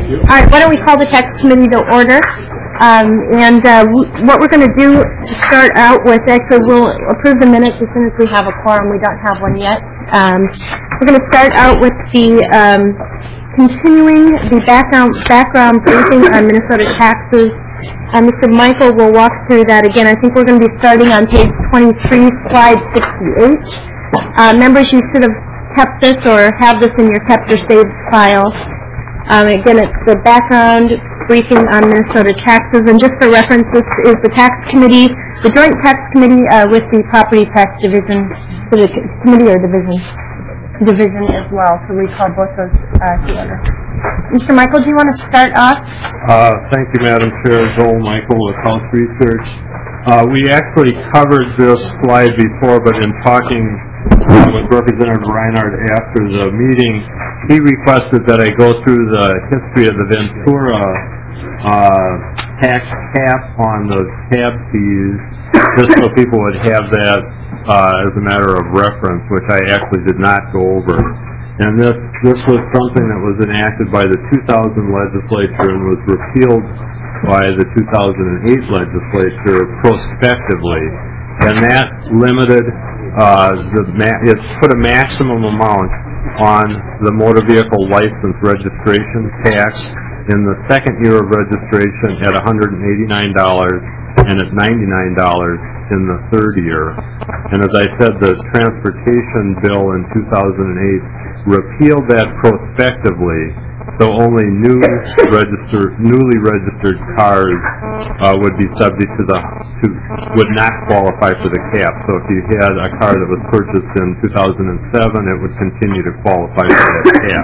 All right, why don't we call the tax committee to order? What we're going to do to start out with, actually we'll approve the minutes as soon as we have a quorum. We don't have one yet. We're going to start out with the continuing the background briefing on Minnesota taxes. Mr. Michael will walk through that again. I think we're going to be starting on page 23, slide 68. Members, you should have kept this or have this in your kept or saved file. Again, it's the background briefing on Minnesota taxes, and just for reference, this is the tax committee, the joint tax committee with the property tax division, the committee or division as well. So we call both those together. Mr. Michael, do you want to start off? Thank you, Madam Chair. Joel Michael with House Research. We actually covered this slide before, but in talking with Representative Reinhardt after the meeting, he requested that I go through the history of the Ventura tax cap on the tab fees, just so people would have that as a matter of reference, which I actually did not go over. And this was something that was enacted by the 2000 legislature and was repealed by the 2008 legislature prospectively. And that limited, it put a maximum amount on the motor vehicle license registration tax in the second year of registration at $189 and at $99 in the third year. And as I said, the transportation bill in 2008 repealed that prospectively, so only newly registered cars would be subject to would not qualify for the cap. So if you had a car that was purchased in 2007, it would continue to qualify for that cap.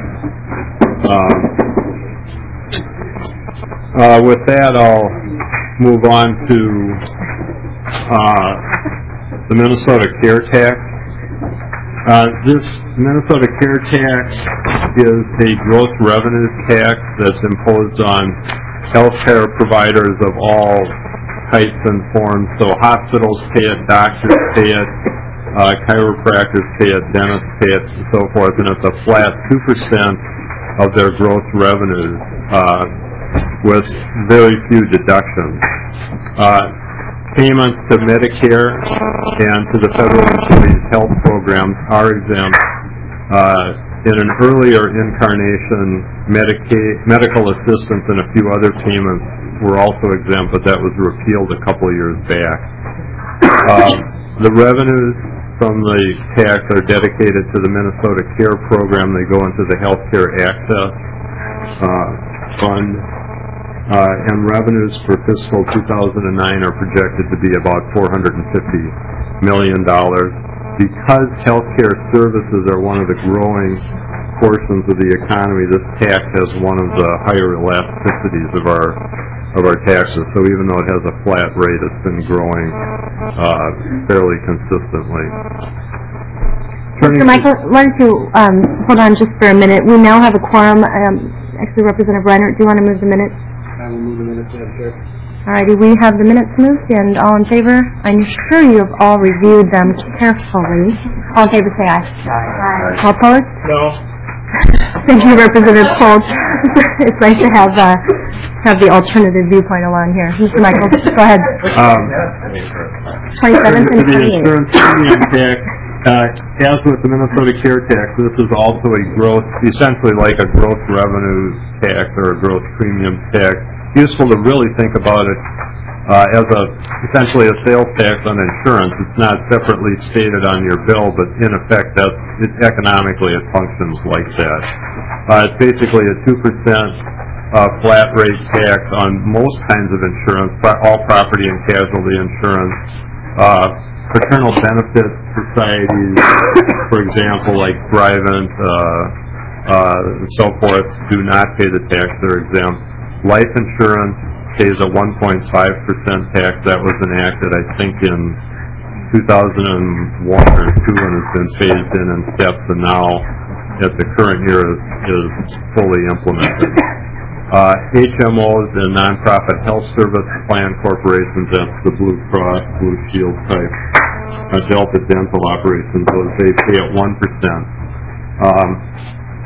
With that, I'll move on to the Minnesota Care Tax. This Minnesota Care Tax is a gross revenue tax that's imposed on healthcare providers of all types and forms. So hospitals pay it, doctors pay it, chiropractors pay it, dentists pay it, and so forth. And it's a flat 2% of their gross revenues with very few deductions. Payments to Medicare and to the federal employees health programs are exempt. In an earlier incarnation, medical assistance and a few other payments were also exempt, but that was repealed a couple of years back. The revenues from the tax are dedicated to the Minnesota Care Program. They go into the Healthcare Access Fund. And revenues for fiscal 2009 are projected to be about $450 million. Because healthcare services are one of the growing portions of the economy, this tax has one of the higher elasticities of our taxes. So even though it has a flat rate, it's been growing fairly consistently. Mr. Michael, why don't you hold on just for a minute? We now have a quorum. Actually, Representative Reinhardt, do you want to move the minutes? I will move the minutes, Madam Chair. All righty, we have the minutes moved, and all in favor? I'm sure you have all reviewed them carefully. All in favor, say aye. Aye. All opposed? No. Thank you, Representative Holt. It's nice to have the alternative viewpoint along here. Mr. Michael, go ahead. 27th and 28th. As with the Minnesota Care Tax, this is also essentially like a gross revenue tax or a gross premium tax. Useful to really think about it as essentially a sales tax on insurance. It's not separately stated on your bill, but in effect, economically it functions like that. It's basically a 2% flat rate tax on most kinds of insurance, all property and casualty insurance. Fraternal benefit societies, for example, like Thrivent and so forth, do not pay the tax. They're exempt. Life insurance pays a 1.5% tax. That was enacted, I think, in 2001 or 2, and has been phased in steps, and now at the current year is fully implemented. HMOs and nonprofit health service plan corporations, that's the Blue Cross, Blue Shield type, Delta dental operations, those they pay at 1%.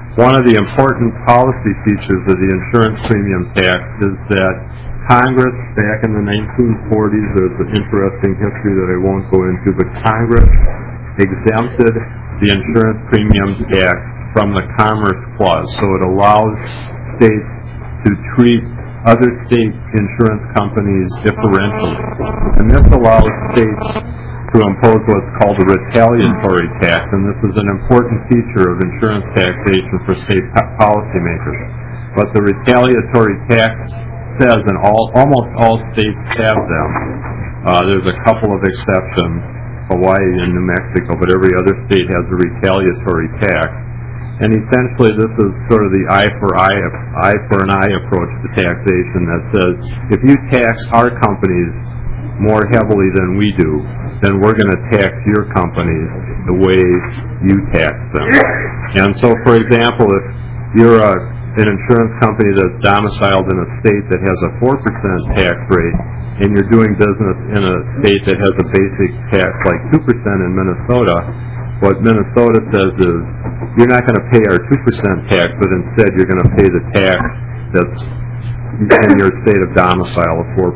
one of the important policy features of the insurance premium tax is that Congress, back in the 1940s, there's an interesting history that I won't go into, but Congress exempted the insurance premium tax from the Commerce Clause. So it allows states to treat other state insurance companies differentially. And this allows states to impose what's called a retaliatory tax, and this is an important feature of insurance taxation for state policymakers. But the retaliatory tax says, and almost all states have them. There's a couple of exceptions, Hawaii and New Mexico, but every other state has a retaliatory tax. And essentially this is sort of the eye for an eye approach to taxation that says, if you tax our companies more heavily than we do, then we're going to tax your companies the way you tax them. And so, for example, if you're an insurance company that's domiciled in a state that has a 4% tax rate, and you're doing business in a state that has a basic tax like 2% in Minnesota, what Minnesota says is, you're not going to pay our 2% tax, but instead you're going to pay the tax that's in your state of domicile of 4%.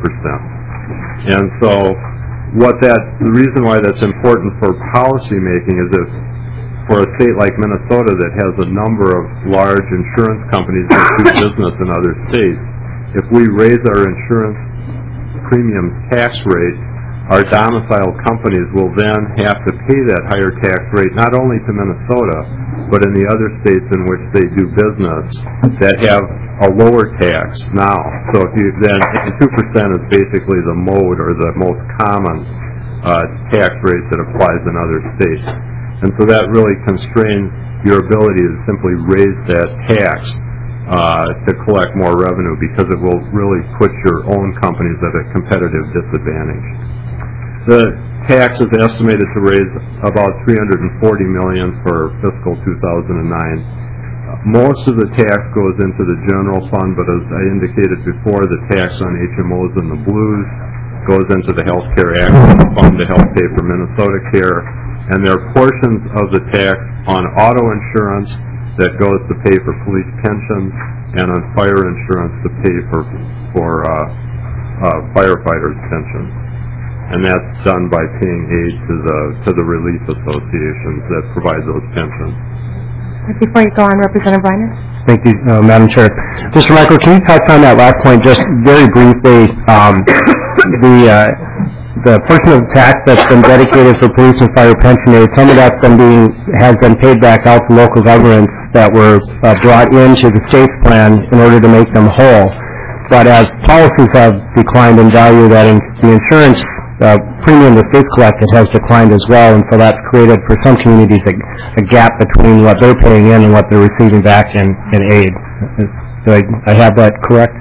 And so, the reason why that's important for policy making is if for a state like Minnesota that has a number of large insurance companies that do business in other states, if we raise our insurance premium tax rate, our domiciled companies will then have to pay that higher tax rate not only to Minnesota, but in the other states in which they do business that have a lower tax now. So if then 2% is basically the mode or the most common tax rate that applies in other states. And so that really constrains your ability to simply raise that tax to collect more revenue, because it will really put your own companies at a competitive disadvantage. The tax is estimated to raise about $340 million for fiscal 2009. Most of the tax goes into the general fund, but as I indicated before, the tax on HMOs and the Blues goes into the Health Care Act Fund to help pay for Minnesota Care. And there are portions of the tax on auto insurance that goes to pay for police pensions, and on fire insurance to pay for firefighters' pensions. And that's done by paying aid to the relief associations that provide those pensions. Before you go on, Representative Reiner. Thank you, Madam Chair. Mr. Michael, can you touch on that last point just very briefly? The portion of the tax that's been dedicated for police and fire pension aid, some of that's has been paid back out to local governments that were brought into the state's plan in order to make them whole. But as policies have declined in value, the insurance premium the states collected has declined as well, and so that's created for some communities a gap between what they're paying in and what they're receiving back in aid. Do I have that correct?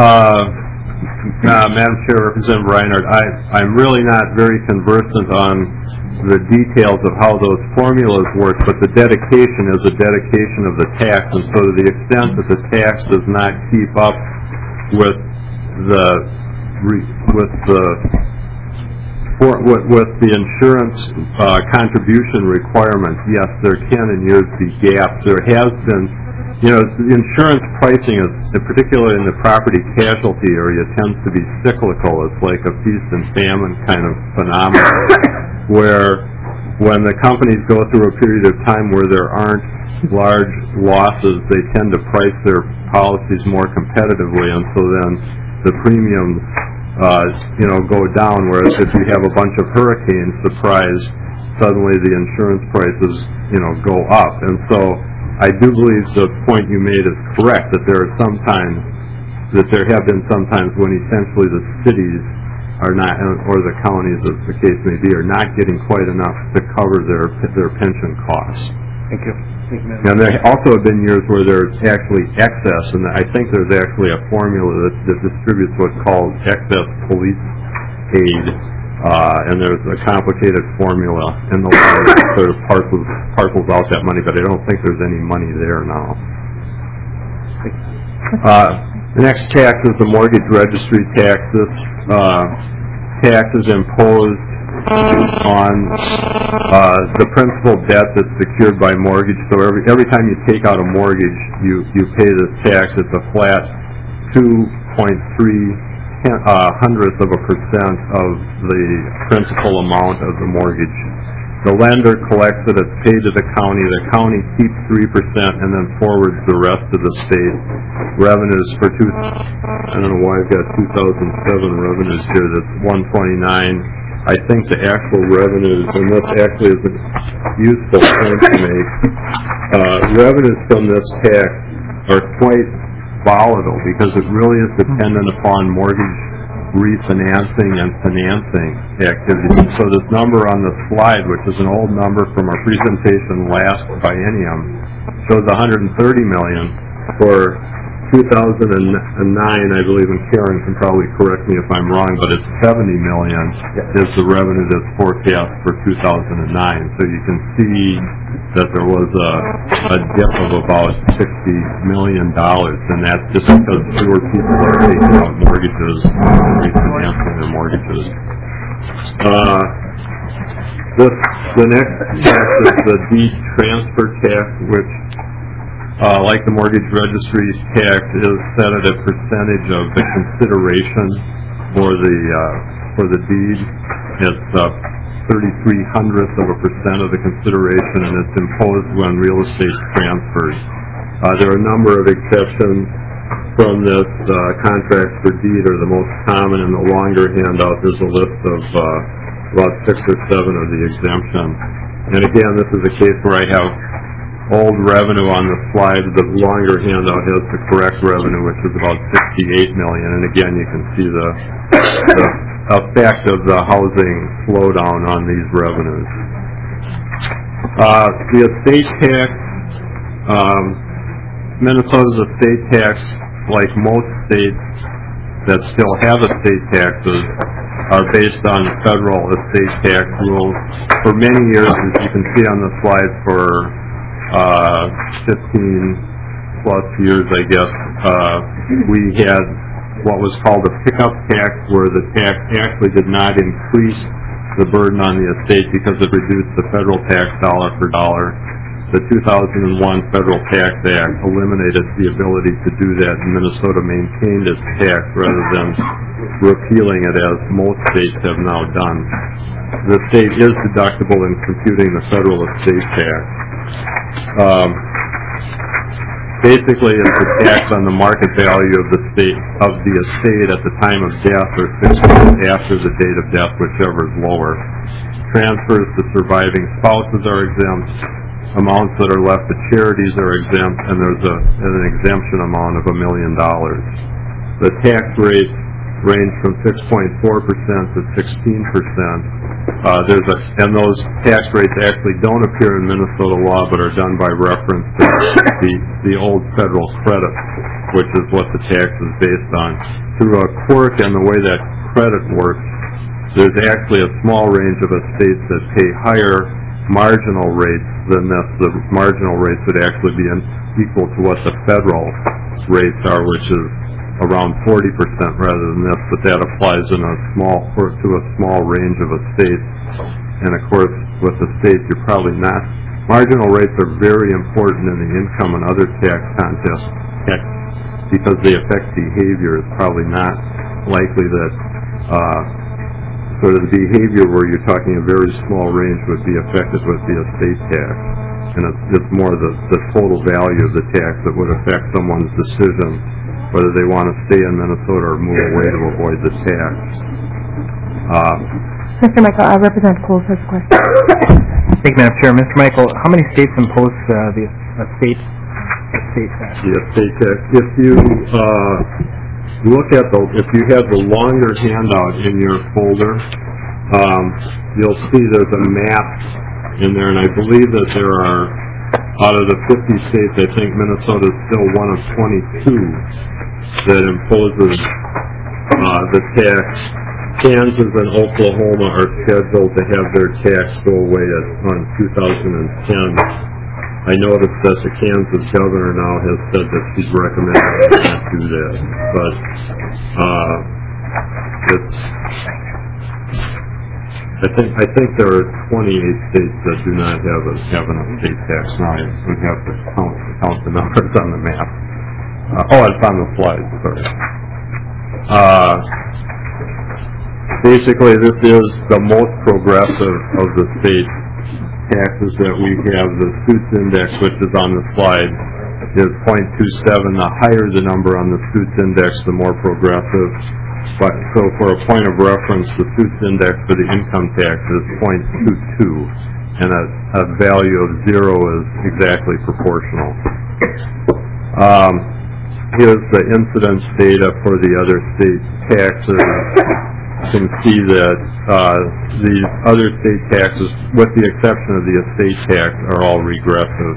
Madam Chair, Representative Reinhardt, I'm really not very conversant on the details of how those formulas work, but the dedication is a dedication of the tax, and so to the extent that the tax does not keep up with the insurance contribution requirements, yes, there can in years be gaps. There has been, the insurance pricing, particularly in the property casualty area, tends to be cyclical. It's like a feast and famine kind of phenomenon, where when the companies go through a period of time where there aren't large losses, they tend to price their policies more competitively, and so then the premiums go down, whereas if you have a bunch of hurricanes surprise, suddenly the insurance prices, go up. And so I do believe the point you made is correct, that there have been sometimes when essentially the cities are not, or the counties, as the case may be, are not getting quite enough to cover their pension costs. Thank you. And there also have been years where there's actually excess, and I think there's actually a formula that distributes what's called excess police aid, and there's a complicated formula in the law that sort of parcels out that money, but I don't think there's any money there now. The next tax is the mortgage registry tax. This tax is imposed on the principal debt that's secured by mortgage. So every time you take out a mortgage, you pay this tax. It's a flat 2.3 of a percent of the principal amount of the mortgage. The lender collects it, it's paid to the county keeps 3% and then forwards the rest of the state revenues for I don't know why I've got 2007 revenues here, that's 129. I think the actual revenues, and this actually is a useful point to make, revenues from this tax are quite volatile because it really is dependent upon mortgage refinancing and financing activities. And so this number on the slide, which is an old number from our presentation last biennium, shows $130 million for 2009, I believe, and Karen can probably correct me if I'm wrong, but it's $70 million is the revenue that's forecast for 2009. So you can see that there was a dip of about $60 million, and that's just because fewer people are taking out mortgages and refinancing their mortgages. The next tax is the deed transfer tax, which like the mortgage registry tax, is set at a percentage of the consideration for the deed. It's 0.33 of a percent of the consideration, and it's imposed when real estate transfers. There are a number of exceptions from this. Contracts for deed are the most common. In the longer handout, there's a list of about 6 or 7 of the exemptions. And again, this is a case where I have old revenue on the slide. The longer handout has the correct revenue, which is about $68 million. And again, you can see the effect of the housing slowdown on these revenues. The estate tax, Minnesota's estate tax, like most states that still have estate taxes, are based on federal estate tax rules. For many years, as you can see on the slide, for 15 plus years, I guess, we had what was called a pickup tax, where the tax actually did not increase the burden on the estate because it reduced the federal tax dollar for dollar. The 2001 Federal Tax Act eliminated the ability to do that, and Minnesota maintained its tax rather than repealing it as most states have now done. The state is deductible in computing the federal estate tax. Basically, it's a tax on the market value of the estate at the time of death, or 6 months after the date of death, whichever is lower. Transfers to surviving spouses are exempt. Amounts that are left to charities are exempt, and there's an exemption amount of $1 million. The tax rates range from 6.4% to 16%. And those tax rates actually don't appear in Minnesota law, but are done by reference to the old federal credit, which is what the tax is based on. Through a quirk in the way that credit works, there's actually a small range of estates that pay higher marginal rates than this. The marginal rates would actually be equal to what the federal rates are, which is around 40% rather than this, but that applies to a small range of estates. And of course, with the states, you're probably not. Marginal rates are very important in the income and other tax contests because they affect behavior. It's probably not likely that sort of the behavior where you're talking a very small range would be affected with the estate tax. And it's more the total value of the tax that would affect someone's decision whether they want to stay in Minnesota or move away to avoid the tax. Mr. Michael, Representative Cole has a question. Thank you, Madam Chair. Mr. Michael, how many states impose the estate tax? The estate tax. If you if you have the longer handout in your folder, you'll see there's a map in there, and I believe that there are, out of the 50 states, I think Minnesota is still one of 22 that imposes the tax. Kansas and Oklahoma are scheduled to have their tax go away on 2010. I noticed that the Kansas governor now has said that she's recommending not do that, but I think there are 28 states that do not have an estate tax now. We have to count the numbers on the map. It's on the slide. Sorry. Basically, this is the most progressive of the state taxes that we have. The Suits Index, which is on the slide, is 0.27. The higher the number on the Suits Index, the more progressive. But so for a point of reference, the Suits Index for the income tax is 0.22, and a value of 0 is exactly proportional. Here's the incidence data for the other state taxes. You can see that these other state taxes, with the exception of the estate tax, are all regressive.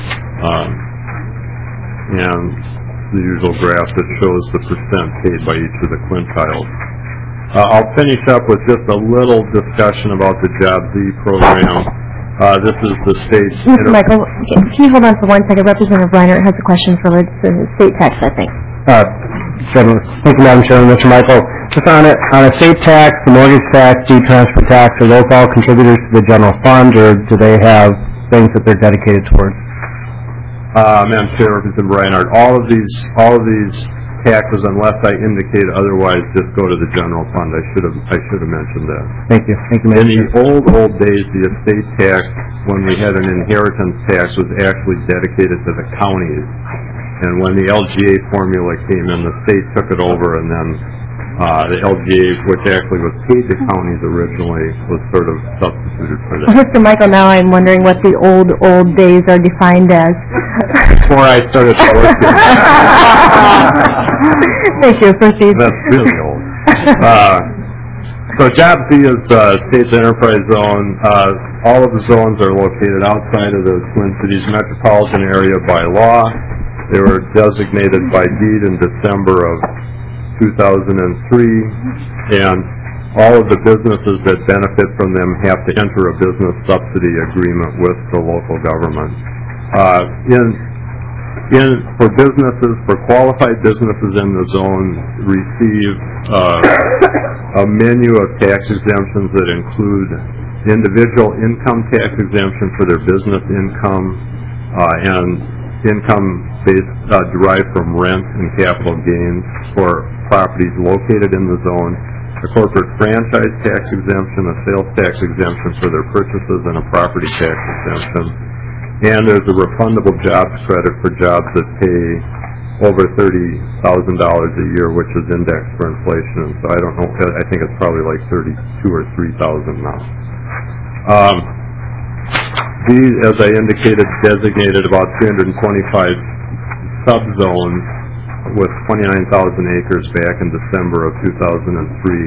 And the usual graph that shows the percent paid by each of the quintiles. I'll finish up with just a little discussion about the Job Z program. This is the state's... Mr. Michael, can you hold on for 1 second? Representative Reinert has a question for the state tax, I think. Thank you, Madam Chairman. Mr. Michael, just on a state tax, the mortgage tax, deed transfer tax, are those all contributors to the general fund, or do they have things that they're dedicated towards? Madam Chair, Representative Reinhardt, all of these taxes, unless I indicate otherwise, just go to the general fund. I should have mentioned that. Thank you. Thank you, Madam In the old days, the estate tax, when we had an inheritance tax, was actually dedicated to the counties. And when the LGA formula came in, the state took it over, and then the LGA, which actually was paid to counties originally, was sort of substituted for that. Mr. Michael, now I'm wondering what the old days are defined as. Before I started to work here. Thank you. Proceed. That's really old. So Job Z is state's enterprise zone. All of the zones are located outside of the Twin Cities metropolitan area by law. They were designated by deed in December of 2003, and all of the businesses that benefit from them have to enter a business subsidy agreement with the local government. For businesses, for qualified businesses in the zone, receive a menu of tax exemptions that include individual income tax exemption for their business income and income derived from rent and capital gains for properties located in the zone, a corporate franchise tax exemption, a sales tax exemption for their purchases, and a property tax exemption. And there's a refundable jobs credit for jobs that pay over $30,000 a year, which is indexed for inflation. So I don't know, I think it's probably like $32,000 or $3,000 now. These, as I indicated, designated about 325 subzones with 29,000 acres back in December of 2003.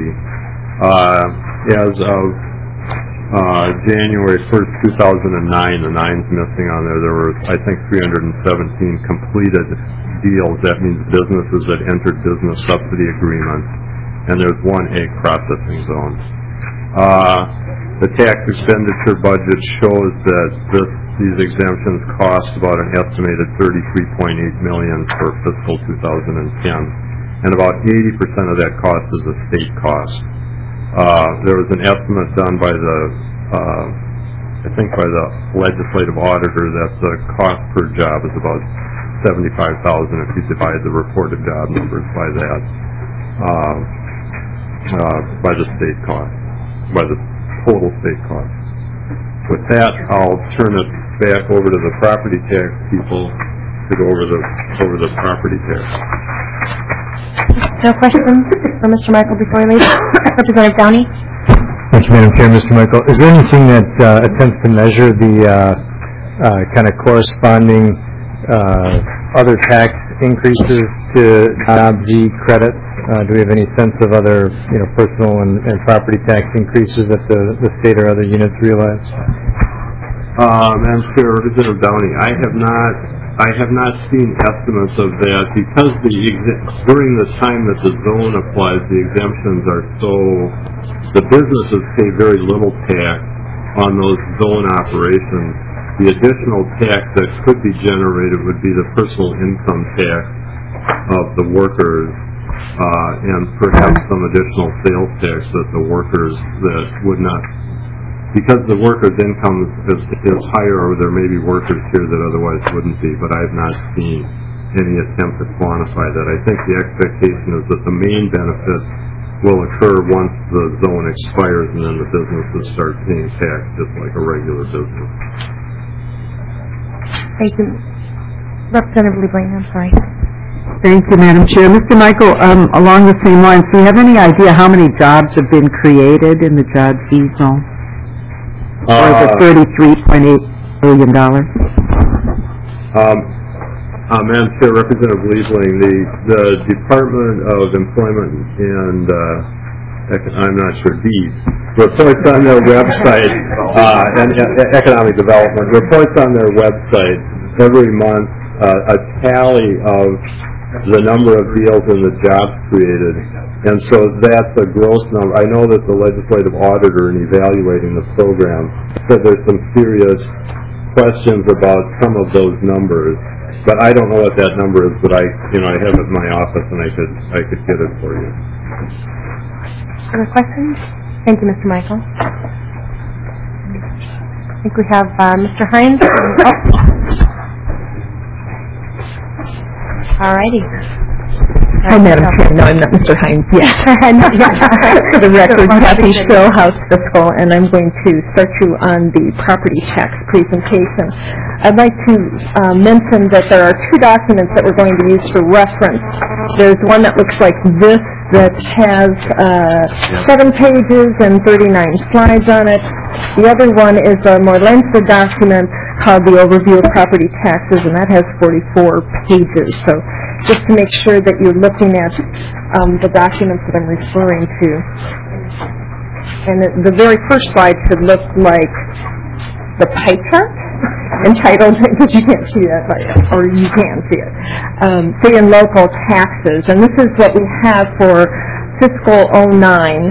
As of January 1st, 2009, the 9's missing on there. There were, I think, 317 completed deals. That means businesses that entered business subsidy agreements. And there's one egg processing zone. The tax expenditure budget shows that these exemptions cost about an estimated $33.8 million for fiscal 2010, and about 80% of that cost is a state cost. There was an estimate done by I think by the legislative auditor that the cost per job is about $75,000 if you divide the reported job numbers by that, by the state cost, by the total state cost. With that, I'll turn it back over to the property tax people to go over the property tax. No questions for Mr. Michael before we leave? Representative Downey? Thank you, Madam Chair. Mr. Michael, is there anything that attempts to measure the kind of corresponding other tax increases to Job Z credits? Do we have any sense of other, personal and property tax increases that the state or other units realize? Madam Chair, Representative Downey, I have not seen estimates of that because during the time that the zone applies, the exemptions are the businesses pay very little tax on those zone operations. The additional tax that could be generated would be the personal income tax of the workers and perhaps some additional sales tax that the workers that would not, because the workers' income is higher, or there may be workers here that otherwise wouldn't be, but I have not seen any attempt to quantify that. I think the expectation is that the main benefit will occur once the zone expires, and then the businesses start paying tax just like a regular business. Thank you. Representative LeBlanc, I'm sorry. Thank you, Madam Chair. Mr. Michael, along the same lines, do you have any idea how many jobs have been created in the Job C zone? Or the $33.8 billion? Madam Chair, Representative Liebling, the Department of Employment and I'm not sure, reports on their website and Economic Development reports on their website every month a tally of the number of deals and the jobs created, and so that's a gross number. I know that the legislative auditor, in evaluating the program, said there's some serious questions about some of those numbers. But I don't know what that number is, but I have it in my office, and I could get it for you. Other questions? Thank you, Mr. Michael. I think we have Mr. Hines. All righty. Hi, Madam Chair. No, I'm not Mr. Hines. Yes. For the record, Kathy Stillhouse Fiscal, and I'm going to start you on the property tax presentation. I'd like to mention that there are two documents that we're going to use for reference. There's one that looks like this that has 7 pages and 39 slides on it. The other one is a more lengthy document called the Overview of Property Taxes, and that has 44 pages. So just to make sure that you're looking at the documents that I'm referring to. And the very first slide should look like the pie chart entitled, because you can't see that, or you can see it, state and local taxes. And this is what we have for fiscal 09.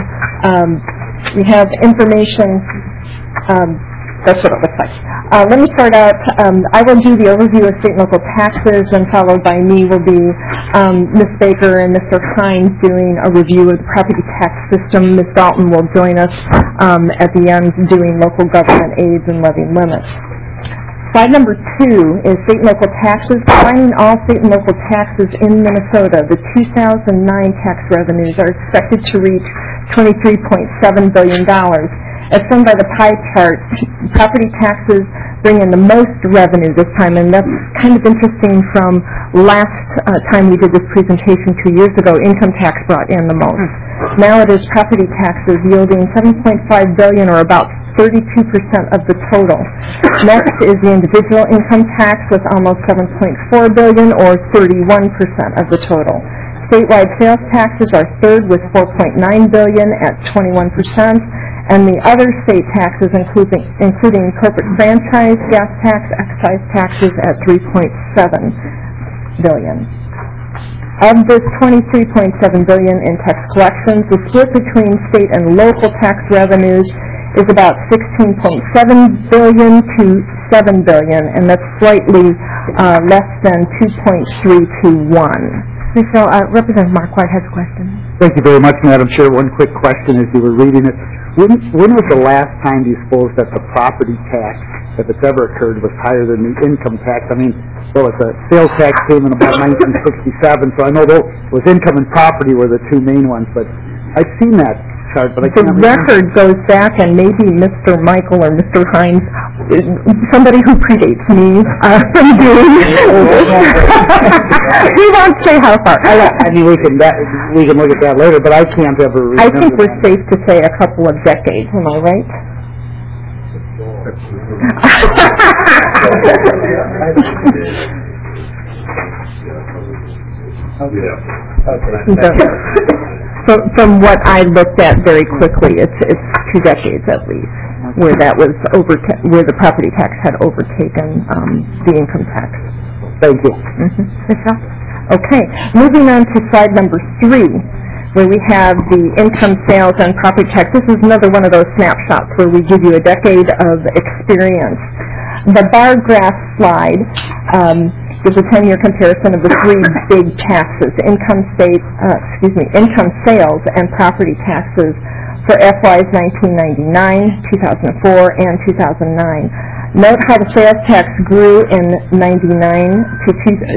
We have information, that's what it looks like. Let me start out. I will do the overview of state and local taxes, and followed by me will be Ms. Baker and Mr. Hines doing a review of the property tax system. Ms. Dalton will join us at the end doing local government aids and levy limits. Slide number 2 is state and local taxes. Combining all state and local taxes in Minnesota, the 2009 tax revenues are expected to reach $23.7 billion. As shown by the pie chart, property taxes bring in the most revenue this time, and that's kind of interesting. From last time we did this presentation 2 years ago, income tax brought in the most. Now it is property taxes yielding $7.5 billion, or about 32% of the total. Next is the individual income tax with almost $7.4 billion, or 31% of the total. Statewide sales taxes are third with $4.9 billion at 21%, and the other state taxes, including corporate franchise, gas tax, excise taxes at $3.7 billion. Of this $23.7 billion in tax collections, the split between state and local tax revenues is about $16.7 billion to $7 billion, and that's slightly less than 2.3 to 1. So, Representative Mark White has a question. Thank you very much, Madam Chair. One quick question as you were reading it. When was the last time you suppose that the property tax, if it's ever occurred, was higher than the income tax? I mean, well, the sales tax came in about 1967, so I know those was income and property were the two main ones, but I've seen that chart, but I can't remember. The record goes back, and maybe Mr. Michael or Mr. Hines, somebody who predates me, from doing we won't say how far. I mean, we can look at that later, but I can't ever remember. I think we're safe to say a couple of decades, am I right? So, from what I looked at very quickly, it's 2 decades at least, where that was where the property tax had overtaken the income tax. Thank you. Michelle? Okay, moving on to slide number 3, where we have the income, sales, and property tax. This is another one of those snapshots where we give you a decade of experience. The bar graph slide gives a 10-year comparison of the three big taxes: income sales and property taxes for FYs 1999, 2004, and 2009. Note how the sales tax grew in 99 to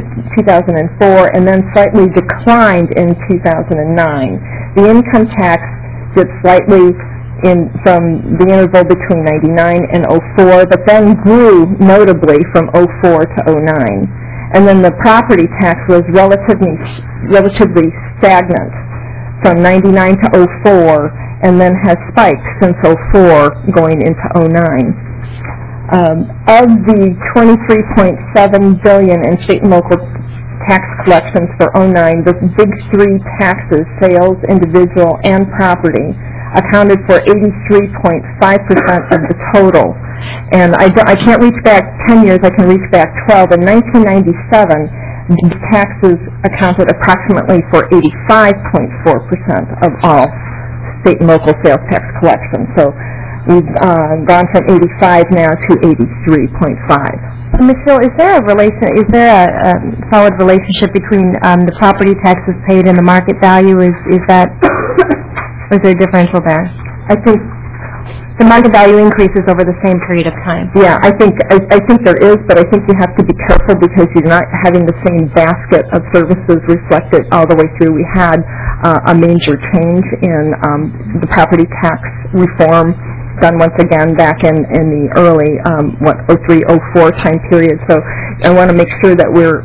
2004 and then slightly declined in 2009. The income tax dipped slightly from the interval between 99 and 04, but then grew notably from 04 to 09. And then the property tax was relatively stagnant from 99 to 04, and then has spiked since 04 going into 09. Of the $23.7 billion in state and local tax collections for 09, the big three taxes, sales, individual, and property, accounted for 83.5% of the total. And I can't reach back 10 years, I can reach back 12. In 1997, the taxes accounted approximately for 85.4% of all state and local sales tax collections. So we've gone from 85 now to 83.5. Ms. Hill, is there a solid relationship between the property taxes paid and the market value? Or is there a differential there? I think the market value increases over the same period of time. Yeah, I think there is, but I think you have to be careful because you're not having the same basket of services reflected all the way through. We had a major change in the property tax reform done once again back in the early 03, 04 time period. So I want to make sure that we're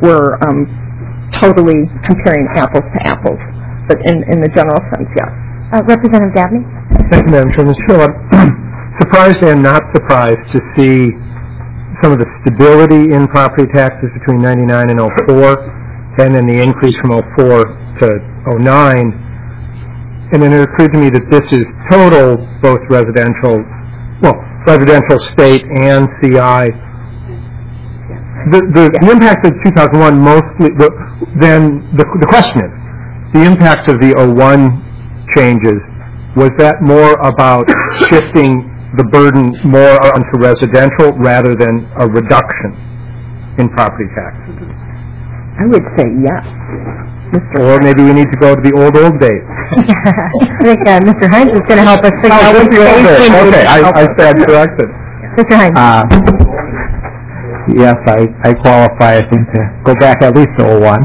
totally comparing apples to apples, but in the general sense, yes. Representative Dabney? Thank you, Madam Chair. Ms. Hill, I'm surprised and not surprised to see some of the stability in property taxes between 99 and 04, and then the increase from 04 to 09. And then it occurred to me that this is total, both residential state and CI. The impact of 2001 mostly, then the question is, the impact of the 01 changes, was that more about shifting the burden more onto residential rather than a reduction in property taxes? I would say yes. Or maybe we need to go to the old days. I think Mr. Hines is going to help us figure out which days we need. Okay, I stand corrected. Mr. Hines. Yes, I qualify, I think, to go back at least to 01.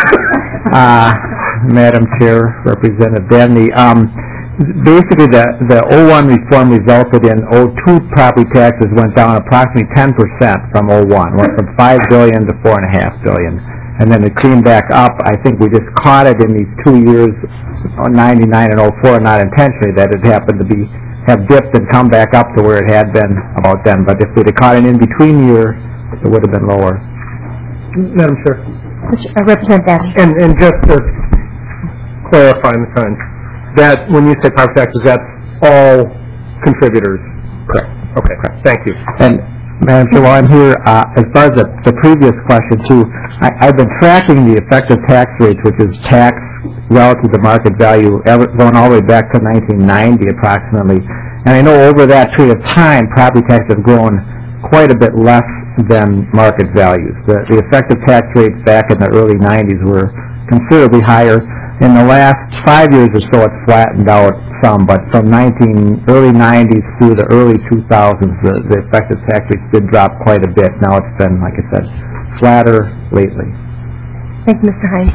Madam Chair, Representative Dabney, basically the 01 reform resulted in 02 property taxes went down approximately 10% from 01, went from $5 billion to $4.5 billion. And then it came back up. I think we just caught it in these 2 years, 99 and 04, not intentionally, that it happened to have dipped and come back up to where it had been about then. But if we'd have caught an in-between year, it would have been lower. Madam Chair. Representative Dabney. And just to clarify, Ms. Hines, that when you say property taxes, that's all contributors? Correct. Okay, correct. Thank you. And Madam Chair, while I'm here, as far as the previous question, too, I've been tracking the effective tax rates, which is tax relative to market value, going all the way back to 1990 approximately. And I know over that period of time, property taxes have grown quite a bit less than market values. The effective tax rates back in the early 90s were considerably higher. In the last 5 years or so, it's flattened out some, but from early 90s through the early 2000s, the effective tax rates did drop quite a bit. Now it's been, like I said, flatter lately. Thank you, Mr. Hines.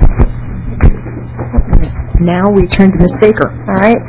Now we turn to Ms. Baker. All right.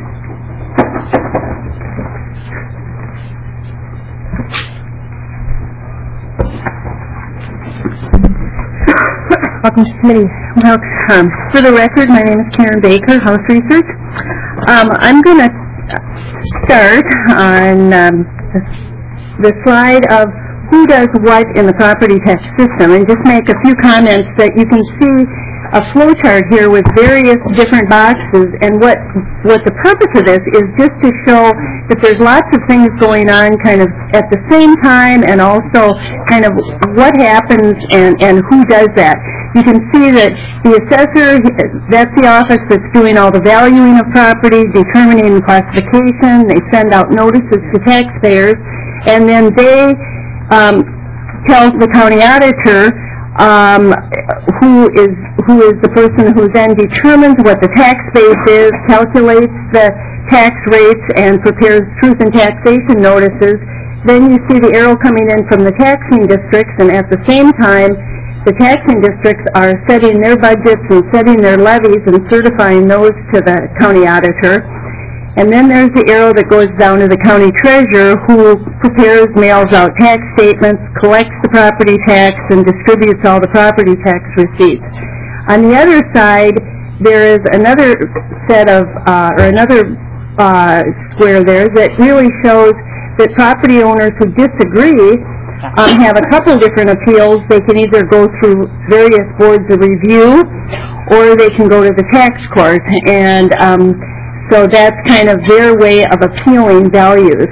Welcome to the committee. Welcome. For the record, my name is Karen Baker, House Research. I'm going to start on the slide of who does what in the property tax system and just make a few comments that you can see a flow chart here with various different boxes, and what the purpose of this is just to show that there's lots of things going on kind of at the same time, and also kind of what happens and who does that. You can see that the assessor, that's the office that's doing all the valuing of property, determining the classification. They send out notices to taxpayers, and then they tells the county auditor who is the person who then determines what the tax base is, calculates the tax rates, and prepares truth and taxation notices. Then you see the arrow coming in from the taxing districts, and at the same time, the taxing districts are setting their budgets and setting their levies and certifying those to the county auditor. And then there's the arrow that goes down to the county treasurer, who prepares, mails out tax statements, collects the property tax, and distributes all the property tax receipts. On the other side, there is another set of, square there that really shows that property owners who disagree have a couple different appeals. They can either go through various boards of review, or they can go to the tax court, and so that's kind of their way of appealing values.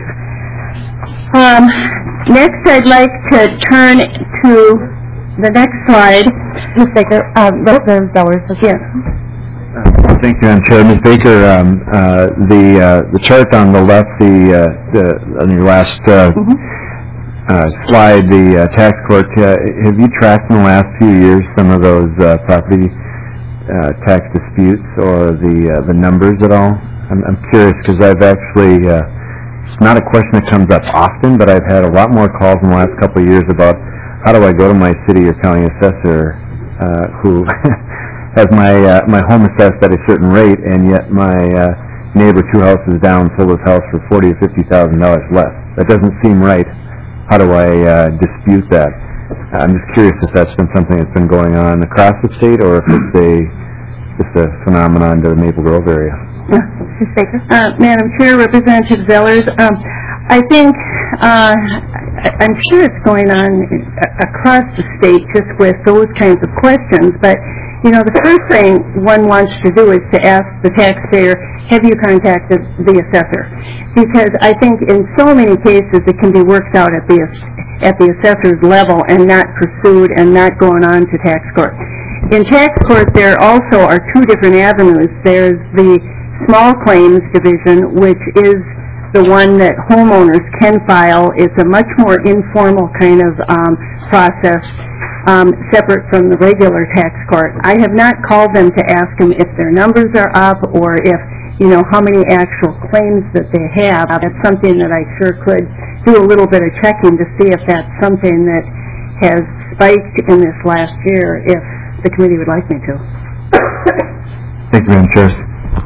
Next, I'd like to turn to the next slide. Ms. Baker, the Zellers. Yes. Thank you, Madam Chair. Ms. Baker, the chart on the left, on your last slide, the tax court, have you tracked in the last few years some of those property tax disputes or the numbers at all? I'm curious because I've actually, it's not a question that comes up often, but I've had a lot more calls in the last couple of years about how do I go to my city or county assessor who has my home assessed at a certain rate, and yet my neighbor 2 houses down sold his house for $40,000 or $50,000 less. That doesn't seem right. How do I dispute that? I'm just curious if that's been something that's been going on across the state, or if it's just a phenomenon to the Maple Grove area. Ms. Baker? Madam Chair, Representative Zellers, I think, I'm sure it's going on across the state just with those kinds of questions, but you know, the first thing one wants to do is to ask the taxpayer, have you contacted the assessor? Because I think in so many cases it can be worked out at the assessor's level and not pursued and not going on to tax court. In tax court, there also are 2 different avenues. There's the small claims division, which is the one that homeowners can file. It's a much more informal kind of process, separate from the regular tax court. I have not called them to ask them if their numbers are up or if, you know, how many actual claims that they have. That's something that I sure could do a little bit of checking to see if that's something that has spiked in this last year, if the committee would like me to. Thank you, Madam Chair.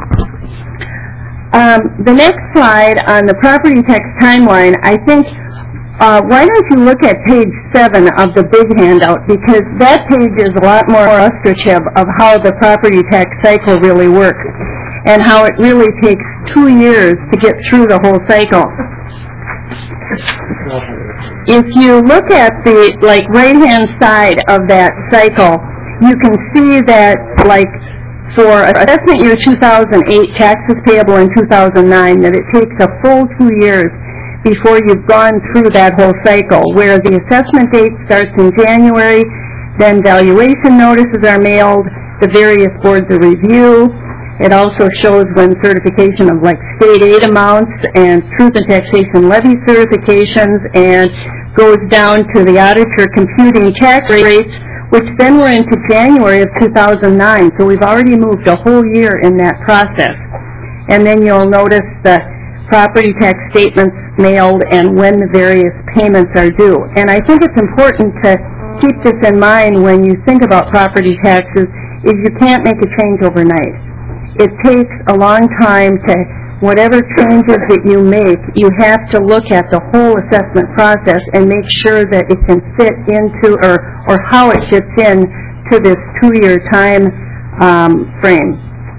The next slide on the property tax timeline, I think, why don't you look at page 7 of the big handout, because that page is a lot more illustrative of how the property tax cycle really works and how it really takes 2 years to get through the whole cycle. If you look at the right-hand side of that cycle, you can see that for assessment year 2008, taxes payable in 2009, that it takes a full 2 years before you've gone through that whole cycle, where the assessment date starts in January, then valuation notices are mailed, the various boards of review. It also shows when certification of state aid amounts and truth and taxation levy certifications, and goes down to the auditor computing tax rates, which then we're into January of 2009. So we've already moved a whole year in that process. And then you'll notice the property tax statements mailed and when the various payments are due. And I think it's important to keep this in mind when you think about property taxes, is you can't make a change overnight. It takes a long time to, whatever changes that you make, you have to look at the whole assessment process and make sure that it can fit into, or how it fits in to this 2-year time frame.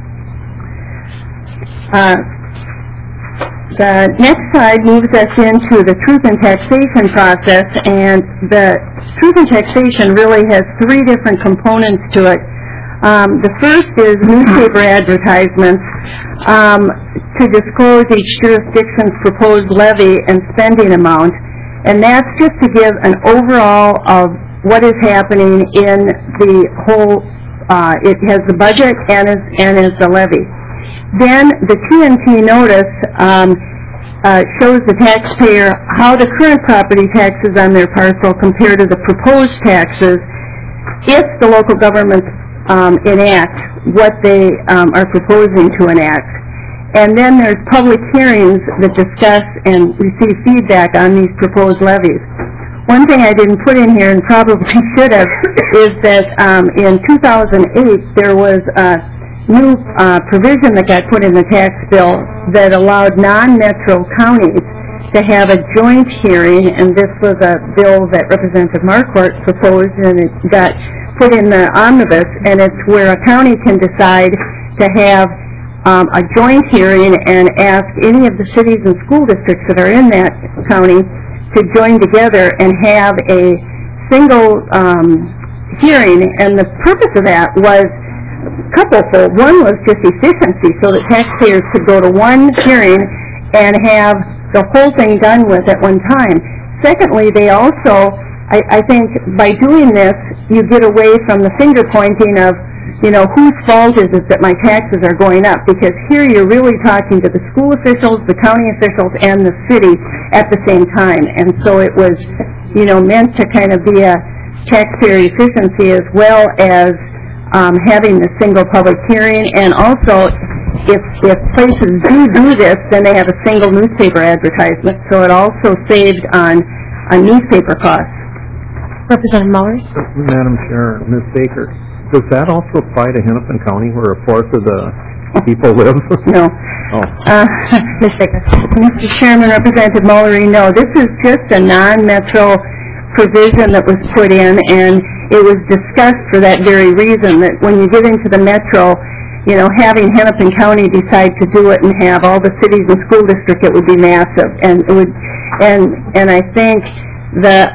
The next slide moves us into the truth and taxation process, and the truth and taxation really has 3 different components to it. The first is newspaper advertisements to disclose each jurisdiction's proposed levy and spending amount, and that's just to give an overall of what is happening in the whole, it has the budget and is the levy. Then the T&T notice shows the taxpayer how the current property taxes on their parcel compare to the proposed taxes if the local governments enact what they are proposing to enact. And then there's public hearings that discuss and receive feedback on these proposed levies. One thing I didn't put in here, and probably should have, is that in 2008 there was a new provision that got put in the tax bill that allowed non-metro counties to have a joint hearing, and this was a bill that Representative Marquardt proposed, and it got put in the omnibus, and it's where a county can decide to have a joint hearing and ask any of the cities and school districts that are in that county to join together and have a single hearing. And the purpose of that was couplefold. One was just efficiency, so that taxpayers could go to one hearing and have the whole thing done with at one time. Secondly, they also, I think, by doing this, you get away from the finger pointing of, you know, whose fault is it that my taxes are going up? Because here you're really talking to the school officials, the county officials, and the city at the same time. And so it was, you know, meant to kind of be a taxpayer efficiency as well as having the single public hearing. And also, if places do this, then they have a single newspaper advertisement. So it also saved on newspaper costs. Representative Mullery? Madam Chair, Ms. Baker, does that also apply to Hennepin County, where a fourth of the people live? No. Oh. Ms. Baker? Mr. Chairman, Representative Mullery, no. This is just a non-metro provision that was put in, and it was discussed for that very reason, that when you get into the metro, you know, having Hennepin County decide to do it and have all the cities and school districts, it would be massive. And it would, and I think the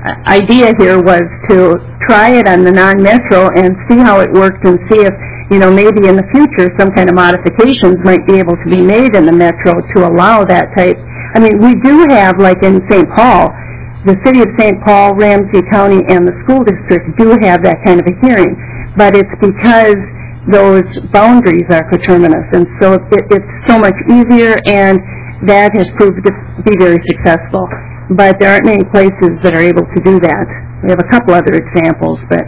idea here was to try it on the non-metro and see how it worked, and see if, you know, maybe in the future some kind of modifications might be able to be made in the metro to allow that type. I mean, we do have, like in St. Paul, the city of St. Paul, Ramsey County, and the school district do have that kind of a hearing, but it's because those boundaries are coterminous, and so it's so much easier, and that has proved to be very successful. But there aren't many places that are able to do that. We have a couple other examples, but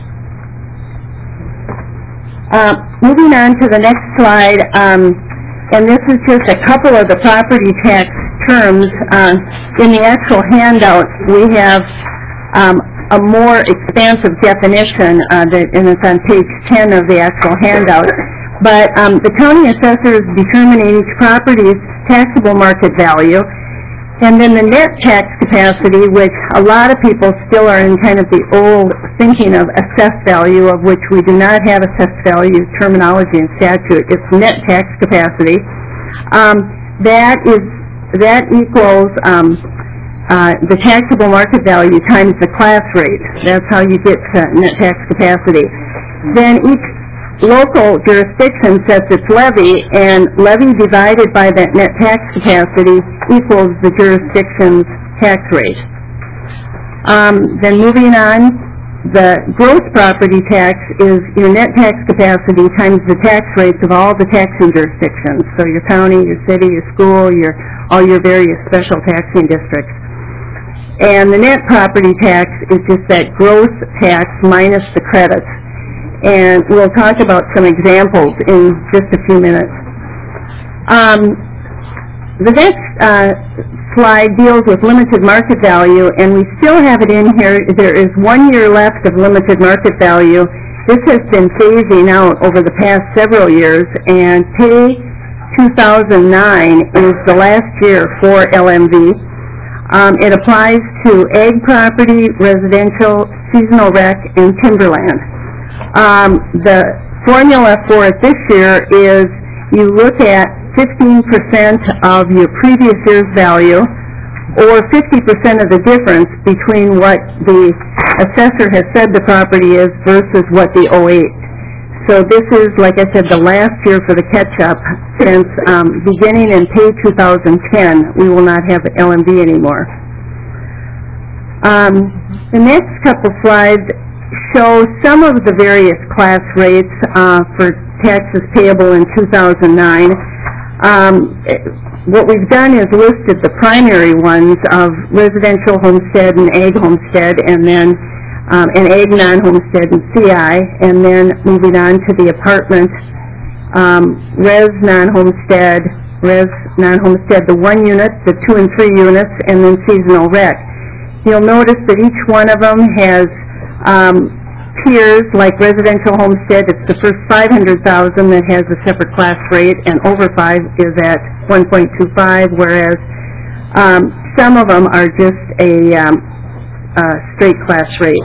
moving on to the next slide, and this is just a couple of the property tax terms. In the actual handout, we have a more expansive definition, and it's on page 10 of the actual handout. But the county assessor is determining each property's taxable market value, and then the net tax capacity, which a lot of people still are in kind of the old thinking of assessed value, of which we do not have assessed value terminology in statute. It's net tax capacity. That equals the taxable market value times the class rate. That's how you get to net tax capacity. Then each local jurisdiction sets its levy, and levy divided by that net tax capacity equals the jurisdiction's tax rate. Then moving on, the gross property tax is your net tax capacity times the tax rates of all the taxing jurisdictions. So your county, your city, your school, all your various special taxing districts. And the net property tax is just that gross tax minus the credits. And we'll talk about some examples in just a few minutes. The next slide deals with limited market value, and we still have it in here. There is 1 year left of limited market value. This has been phasing out over the past several years, and Pay 2009 is the last year for LMV. It applies to ag property, residential, seasonal rec, and timberland. The formula for it this year is you look at 15% of your previous year's value, or 50% of the difference between what the assessor has said the property is versus what the 08. So this is, like I said, the last year for the catch-up. Since beginning in Pay 2010, we will not have LMV anymore. The next couple slides show some of the various class rates for taxes payable in 2009. What we've done is listed the primary ones of residential homestead and ag homestead, and then and ag non-homestead and CI, and then moving on to the apartment, res non-homestead, the 1 unit, the 2 and 3 units, and then seasonal rec. You'll notice that each one of them has tiers, like residential homestead. It's the first 500,000 that has a separate class rate, and over 5 is at 1.25, whereas some of them are just a straight class rate.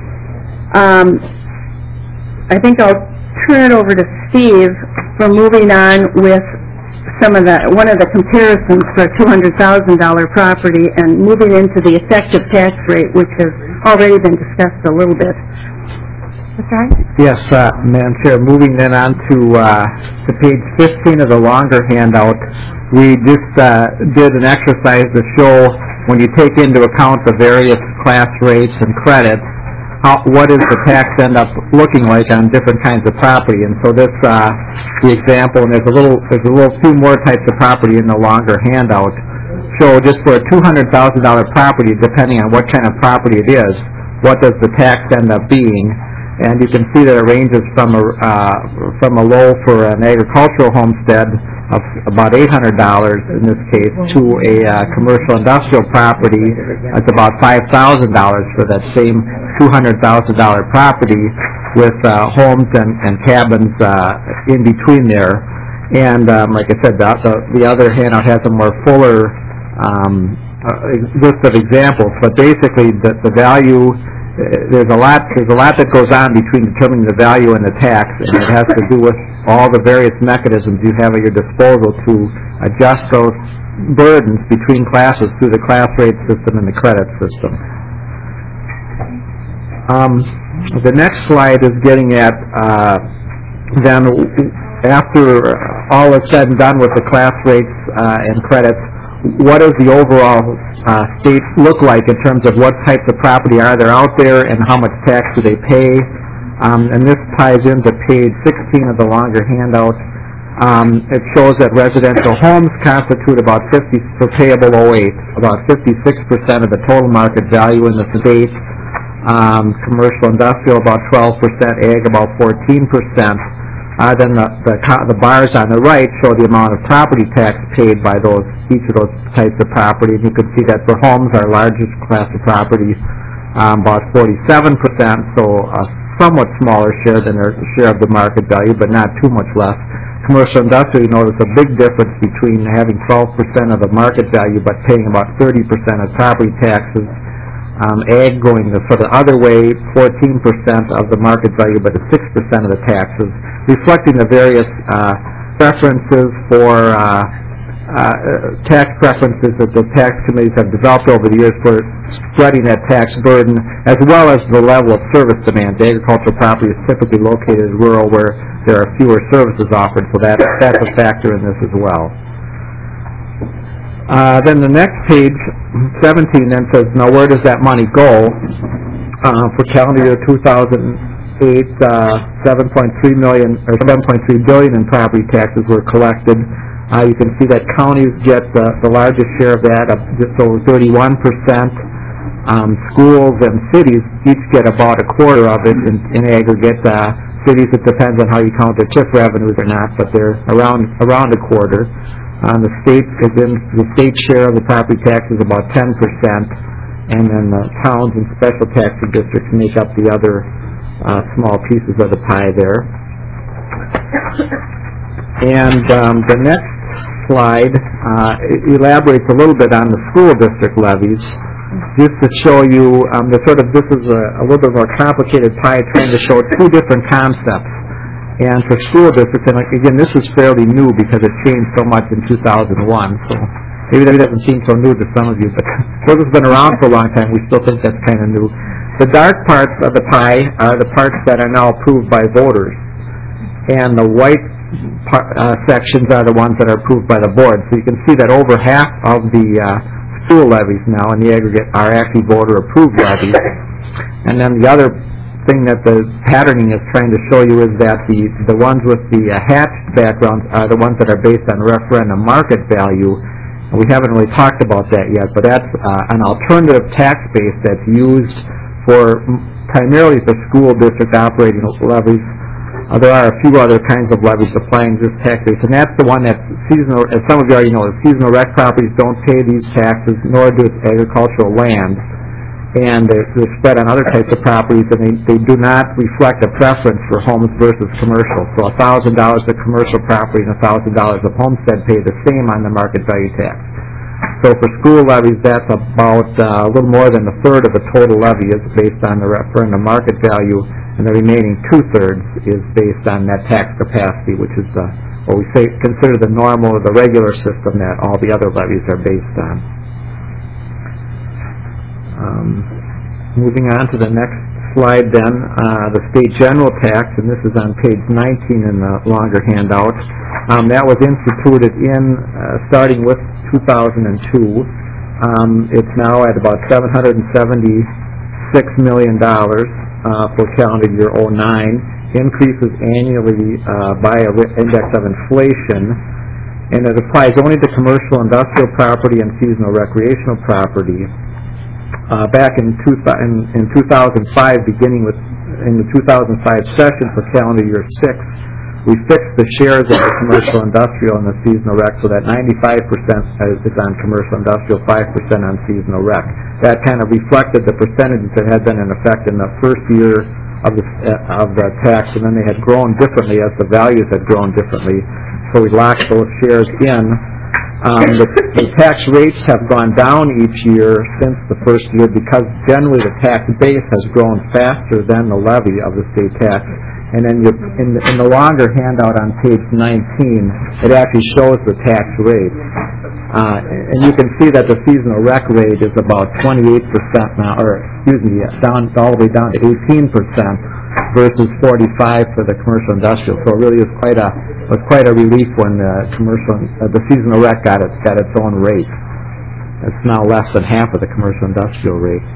I think I'll turn it over to Steve for moving on with one of the comparisons for a $200,000 property and moving into the effective tax rate, which has already been discussed a little bit. Mr. Hines? Yes, Madam Chair. Moving then on to page 15 of the longer handout, we just did an exercise to show when you take into account the various class rates and credits, what does the tax end up looking like on different kinds of property? And so this, the example, and there's a few more types of property in the longer handout. So just for a $200,000 property, depending on what kind of property it is, what does the tax end up being? And you can see that it ranges from a low for an agricultural homestead of about $800 in this case to a commercial industrial property that's about $5,000 for that same $200,000 property with homes and cabins in between there. And like I said, the other handout has a more fuller list of examples, but basically the value. There's a lot that goes on between determining the value and the tax, and it has to do with all the various mechanisms you have at your disposal to adjust those burdens between classes through the class rate system and the credit system. The next slide is getting at then after all is said and done with the class rates and credits, what does the overall state look like in terms of what types of property are there out there and how much tax do they pay? And this ties into page 16 of the longer handout. It shows that residential homes constitute about for payable 08, about 56% of the total market value in the state. Commercial industrial about 12%, ag about 14%. Then the bars on the right show the amount of property tax paid by each of those types of property. You can see that for homes, our largest class of property, about 47%, so a somewhat smaller share than their share of the market value, but not too much less. Commercial industrial, you notice a big difference between having 12% of the market value but paying about 30% of property taxes. Ag going the sort of other way, 14% of the market value, but 6% of the taxes, reflecting the various preferences for tax preferences that the tax committees have developed over the years for spreading that tax burden, as well as the level of service demand. The agricultural property is typically located in rural where there are fewer services offered, so that's a factor in this as well. Then the next page, 17, then says, now where does that money go? For calendar year 2008, 7.3 billion in property taxes were collected. You can see that counties get the largest share of that, just over 31%. Schools and cities each get about a quarter of it in aggregate. Cities, it depends on how you count their TIF revenues or not, but they're around a quarter. The state share of the property tax is about 10%, and then the towns and special taxing districts make up the other small pieces of the pie there. And the next slide elaborates a little bit on the school district levies, just to show you this is a little bit more complicated pie, trying to show two different concepts. And for school districts, and again, this is fairly new because it changed so much in 2001, so maybe that doesn't seem so new to some of you, but because it's been around for a long time, we still think that's kind of new. The dark parts of the pie are the parts that are now approved by voters, and the white sections are the ones that are approved by the board. So you can see that over half of the school levies now in the aggregate are actually voter-approved levies, and then the other thing that the patterning is trying to show you is that the ones with the hatched backgrounds are the ones that are based on referendum market value. We haven't really talked about that yet, but that's an alternative tax base that's used primarily for school district operating levies. There are a few other kinds of levies applying this tax base, and that's the one that's seasonal. As some of you already know, seasonal rec properties don't pay these taxes, nor do agricultural land, and they're spread on other types of properties, and they do not reflect a preference for homes versus commercial. So $1,000 of commercial property and $1,000 of homestead pay the same on the market value tax. So for school levies, that's about a little more than a third of the total levy is based on the referendum market value, and the remaining two-thirds is based on that tax capacity, which is what we consider the normal or the regular system that all the other levies are based on. Moving on to the next slide then, the state general tax, and this is on page 19 in the longer handout. That was instituted starting with 2002. It's now at about $776 million for calendar year 09, increases annually by an index of inflation, and it applies only to commercial industrial property and seasonal recreational property. Back in 2005, beginning in the 2005 session for calendar year 6, we fixed the shares of the commercial industrial and the seasonal rec so that 95% is on commercial industrial, 5% on seasonal rec. That kind of reflected the percentages that had been in effect in the first year of the tax, and then they had grown differently as the values had grown differently. So we locked those shares in. The tax rates have gone down each year since the first year because generally the tax base has grown faster than the levy of the state tax. And then in the longer handout on page 19, it actually shows the tax rate. And you can see that the seasonal rec rate is about 28% now, or excuse me, all the way down to 18% versus 45% for the commercial industrial. So it really is quite a relief when the seasonal rec got its own rate. It's now less than half of the commercial industrial rate.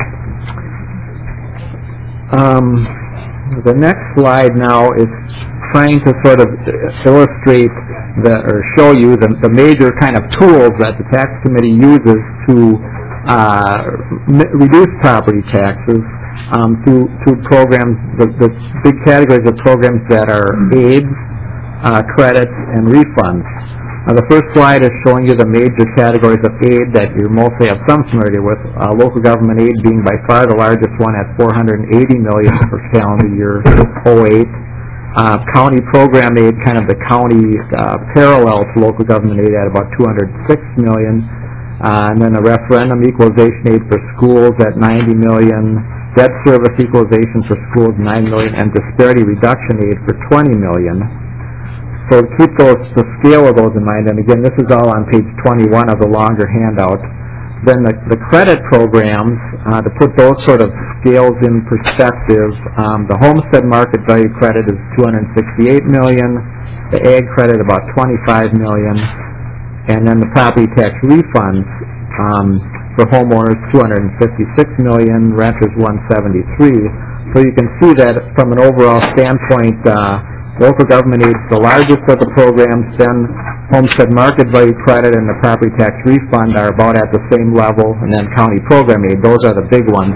The next slide now is trying to sort of illustrate or show you the major kind of tools that the tax committee uses to reduce property taxes through programs, the big categories of programs that are aids, credits, and refunds. The first slide is showing you the major categories of aid that you mostly have some familiarity with. Local government aid being by far the largest one at $480 million for calendar year 08. County program aid, kind of the county parallel to local government aid, at about $206 million. And then the referendum equalization aid for schools at $90 million. Debt service equalization for schools, $9 million, and disparity reduction aid for $20 million. So keep the scale of those in mind, and again, this is all on page 21 of the longer handout. Then the credit programs, to put those sort of scales in perspective, the homestead market value credit is $268 million, the ag credit about $25 million, and then the property tax refunds for homeowners $256 million, renters $173. So you can see that from an overall standpoint, local government aid is the largest of the programs, then homestead market value credit and the property tax refund are about at the same level, and then county program aid, those are the big ones.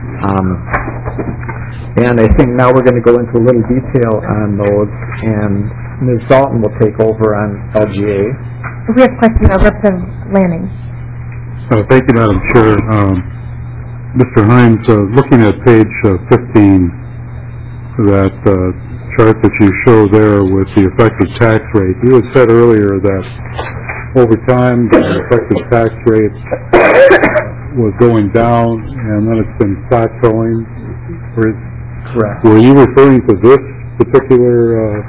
And I think now we're going to go into a little detail on those, and Ms. Dalton will take over on LGA. We have a question of Representative Lanning. Thank you, Madam Chair. Mr. Hines, looking at page 15, that chart that you show there with the effective tax rate, you had said earlier that over time the effective tax rate was going down and then it's been plateauing. Correct. Were you referring to this particular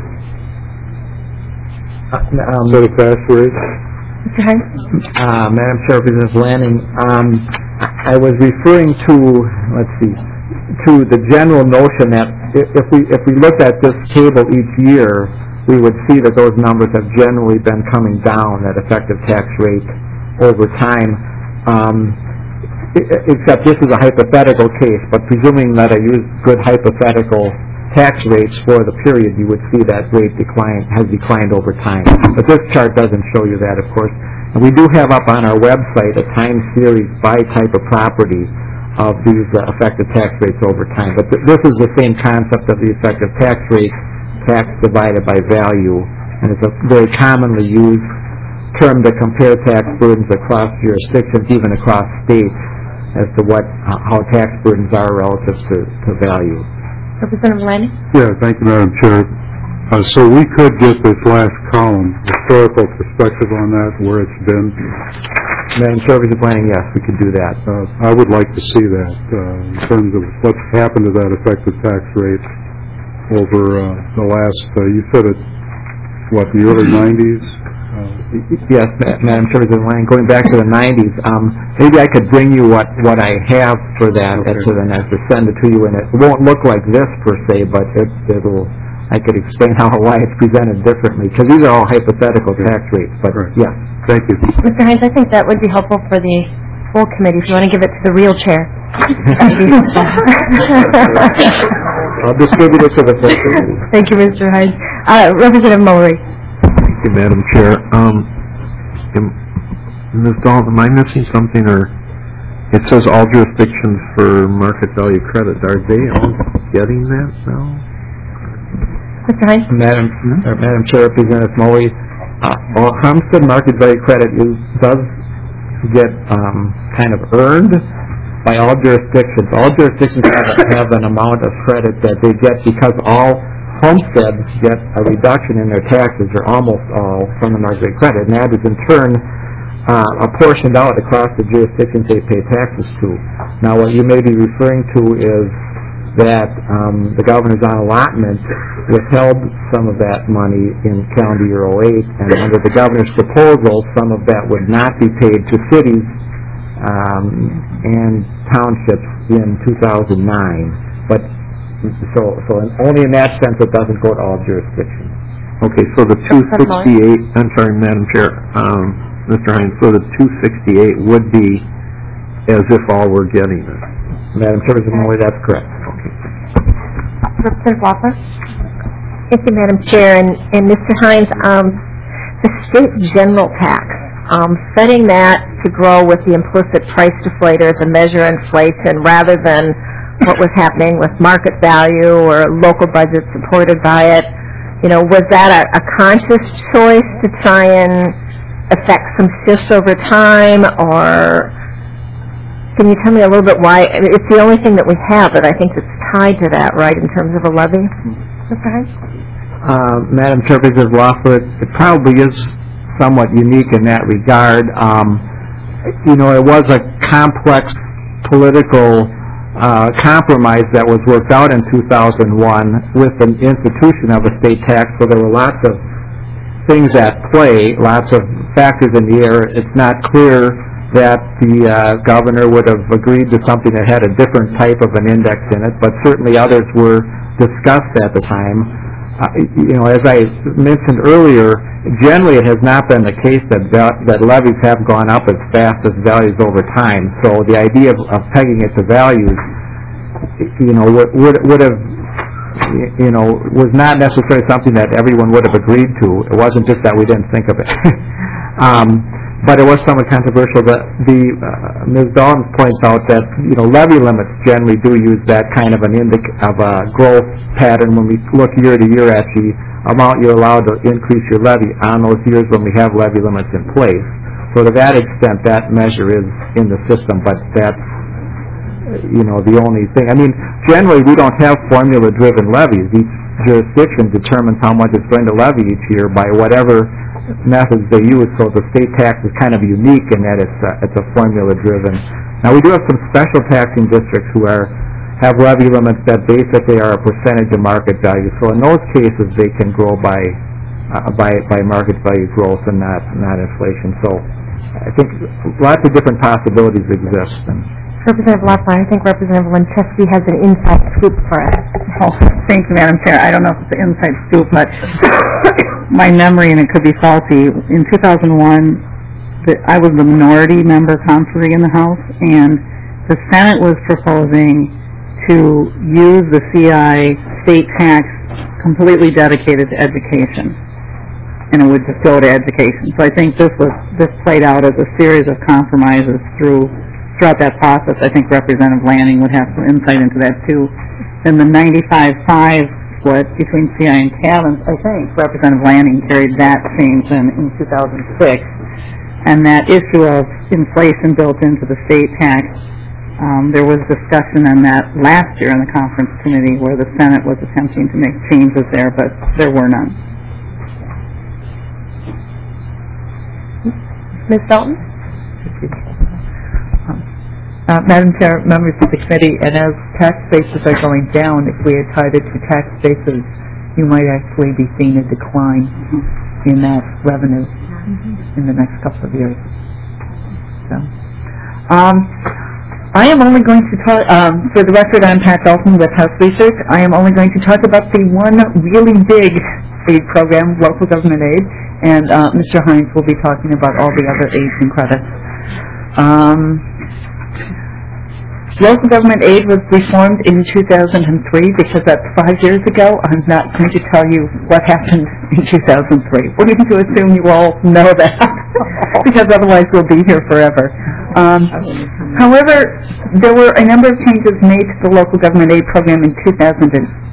set of tax rates? Mr. Hines? Madam Chair, Representative Lanning, I was referring to, to the general notion that if we looked at this table each year, we would see that those numbers have generally been coming down, that effective tax rate over time. except this is a hypothetical case, but presuming that I use good hypothetical tax rates for the period, you would see that rate has declined over time. But this chart doesn't show you that, of course. And we do have up on our website a time series by type of property of these effective tax rates over time. But this is the same concept of the effective tax rate, tax divided by value, and it's a very commonly used term to compare tax burdens across jurisdictions, even across states, as to how tax burdens are relative to value. Representative Lanning? Yeah, thank you, Madam Chair. So we could get this last column, historical perspective on that, where it's been. Madam Chair, Representative Lanning, yes, we could do that. I would like to see that in terms of what's happened to that effective tax rate over the last, you said it, the early 90s? Yes, Madam Chair, Representative Lanning, going back to the 90s, maybe I could bring you what I have for that, Okay. so then I have to send it to you, and it won't look like this per se, but I could explain why it's presented differently, because these are all hypothetical tax rates, but Right. yes. Thank you. Mr. Hines, I think that would be helpful for the full committee, if you want to give it to the real chair. I'll distribute it to the full committee. Thank you, Mr. Hines. Representative Mullery. Thank you, Madam Chair. Ms. Dalton, am I missing something, or it says all jurisdictions for market value credit. Are they all getting that now? Mr. Hines? Madam Chair, Representative Mullery, Homestead market value credit does get kind of earned by all jurisdictions. All jurisdictions have an amount of credit that they get because all homesteads get a reduction in their taxes, or almost all, from the market value credit, and that is in turn apportioned out across the jurisdictions they pay taxes to. Now, what you may be referring to is that the governor's on allotment withheld some of that money in calendar year 08, and under the governor's proposal, some of that would not be paid to cities and townships in 2009. But so only in that sense it doesn't go to all jurisdictions. Okay, so the 268, I'm sorry, Madam Chair, Mr. Hines, so the 268 would be as if all were getting it. Madam Chair, that's correct. Representative Walker? Thank you, Madam Chair. And Mr. Hines, the state general tax, setting that to grow with the implicit price deflator to measure inflation rather than what was happening with market value or local budget supported by it, was that a conscious choice to try and affect some shifts over time, or can you tell me a little bit why? It's the only thing that we have that I think is tied to that, right, in terms of a levy? Mr. Hines? Madam Chair, Representative Wofford, it probably is somewhat unique in that regard. It was a complex political compromise that was worked out in 2001 with the institution of a state tax, so there were lots of things at play, lots of factors in the air. It's not clear that the governor would have agreed to something that had a different type of an index in it, but certainly others were discussed at the time. As I mentioned earlier, generally it has not been the case that levies have gone up as fast as values over time. So the idea of pegging it to values, would have, was not necessarily something that everyone would have agreed to. It wasn't just that we didn't think of it. But it was somewhat controversial. Ms. Dalton points out that levy limits generally do use that kind of of a growth pattern when we look year to year at the amount you're allowed to increase your levy on those years when we have levy limits in place. So to that extent, that measure is in the system, but that's the only thing. I mean, generally we don't have formula-driven levies. Each jurisdiction determines how much it's going to levy each year by whatever methods they use, so the state tax is kind of unique in that it's a formula driven. Now we do have some special taxing districts who have levy limits that basically are a percentage of market value. So in those cases they can grow by market value growth and not inflation. So I think lots of different possibilities exist. Representative Loeffler, I think Representative Winchevsky has an inside scoop for us. Oh, thank you, Madam Chair. I don't know if it's an inside scoop, but my memory, and it could be faulty, in 2001, I was the minority member conferee in the House, and the Senate was proposing to use the CI state tax completely dedicated to education, and it would just go to education. So I think this played out as a series of compromises throughout that process. I think Representative Lanning would have some insight into that too. In the 95-5 split between CI and Tabbins, I think Representative Lanning carried that change in 2006, and that issue of inflation built into the state tax. There was discussion on that last year in the conference committee where the Senate was attempting to make changes there, but there were none. Ms. Dalton? Madam Chair, members of the committee, and as tax bases are going down, if we are tied it to tax bases, you might actually be seeing a decline in that revenue in the next couple of years. So, I am only going to talk, for the record, I'm Pat Dalton with House Research. I am only going to talk about the one really big aid program, local government aid, and Mr. Hines will be talking about all the other aids and credits. Local government aid was reformed in 2003 because that's 5 years ago. I'm not going to tell you what happened in 2003. We're going to assume you all know that because otherwise we'll be here forever. However, there were a number of changes made to the local government aid program in 2008.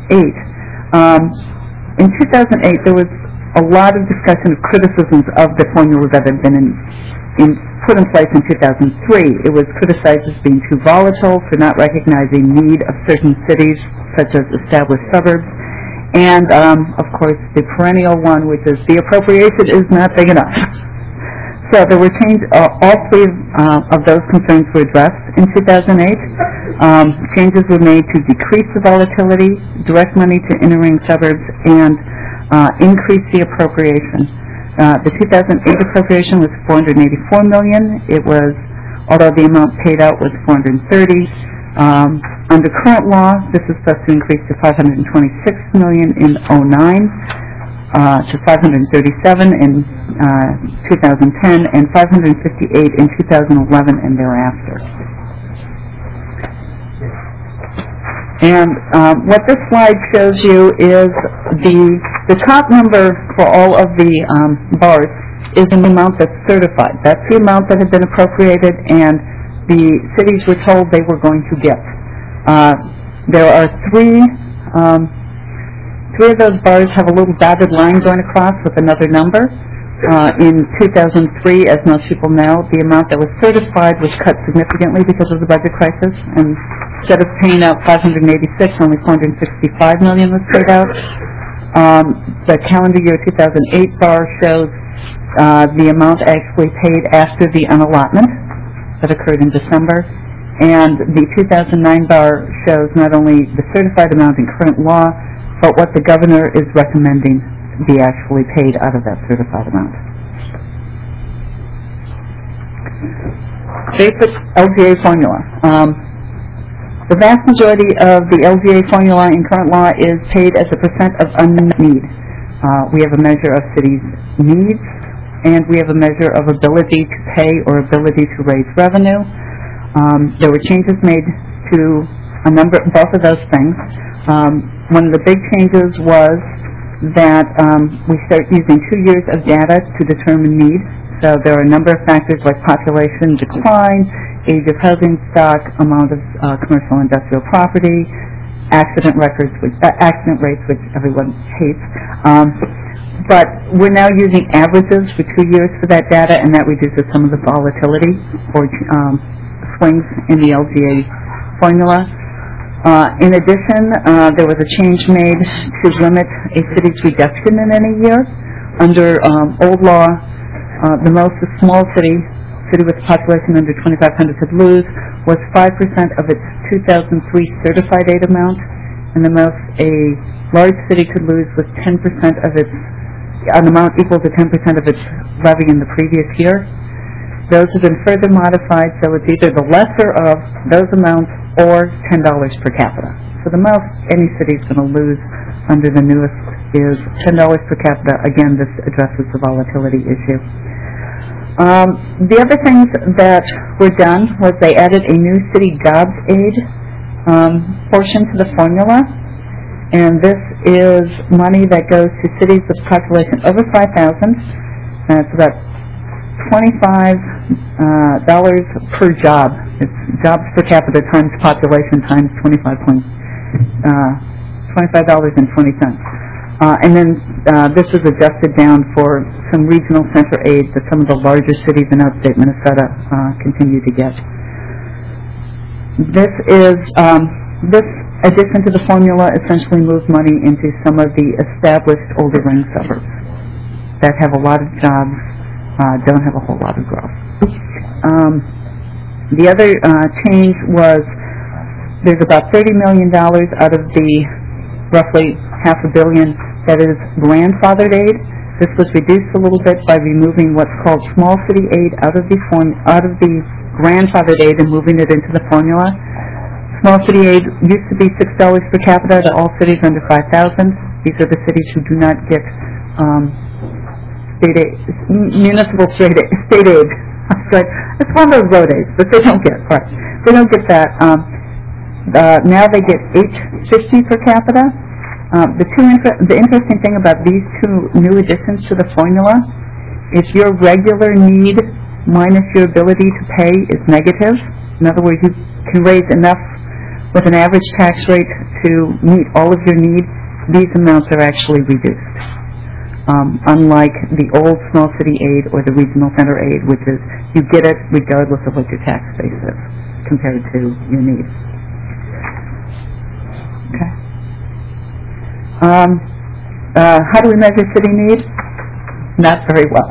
In 2008, there was a lot of discussion of criticisms of the formula that had been put in place in 2003. It was criticized as being too volatile, for not recognizing need of certain cities, such as established suburbs, and, of course, the perennial one, which is the appropriation is not big enough. So there were changes, all three of those concerns were addressed in 2008. Changes were made to decrease the volatility, direct money to inner-ring suburbs, and increase the appropriation. The 2008 appropriation was $484 million. It was, although the amount paid out was $430. Under current law, this is supposed to increase to $526 million in 2009, to $537 in 2010, and $558 in 2011 and thereafter. And what this slide shows you is the top number for all of the bars is the amount that's certified. That's the amount that had been appropriated and the cities were told they were going to get. There are three of those bars have a little dotted line going across with another number. In 2003, as most people know, the amount that was certified was cut significantly because of the budget crisis, and instead of paying out $586, only $465 million was paid out. The calendar year 2008 bar shows the amount actually paid after the unallotment that occurred in December, and the 2009 bar shows not only the certified amount in current law, but what the governor is recommending be actually paid out of that certified amount. Basic LGA formula. The vast majority of the LGA formula in current law is paid as a percent of unmet need. We have a measure of cities' needs, and we have a measure of ability to pay or ability to raise revenue. There were changes made to both of those things. One of the big changes was that we start using 2 years of data to determine need. So there are a number of factors like population decline, age of housing stock, amount of commercial and industrial property, accident rates, which everyone hates. But we're now using averages for 2 years for that data, and that reduces some of the volatility or swings in the LGA formula. In addition, there was a change made to limit a city's reduction in any year. Under old law, the most a small city with a population under 2,500 could lose was 5% of its 2003 certified aid amount, and the most a large city could lose was 10% of an amount equal to 10% of its levy in the previous year. Those have been further modified, so it's either the lesser of those amounts or $10 per capita. So the most any city is going to lose under the newest is $10 per capita. Again, this addresses the volatility issue. The other things that were done was they added a new city jobs aid portion to the formula, and this is money that goes to cities with population over 5,000. It's about $25 per job. It's jobs per capita times population times $25.20. And then this is adjusted down for some regional center aid that some of the larger cities in upstate Minnesota continue to get. This addition to the formula essentially moves money into some of the established older ring suburbs that have a lot of jobs, don't have a whole lot of growth. The other change was there's about $30 million out of the roughly $500 million that is grandfathered aid. This was reduced a little bit by removing what's called small city aid out of the grandfathered aid and moving it into the formula. Small city aid used to be $6 per capita to all cities under 5,000. These are the cities who do not get state aid, municipal state aid. It's one of those road aids, but they don't get right. They don't get that. Now they get $8.50 per capita. The interesting thing about these two new additions to the formula, if your regular need minus your ability to pay is negative, in other words, you can raise enough with an average tax rate to meet all of your needs, these amounts are actually reduced. Unlike the old small city aid or the regional center aid, which is you get it regardless of what your tax base is compared to your needs. Okay. How do we measure city need? Not very well.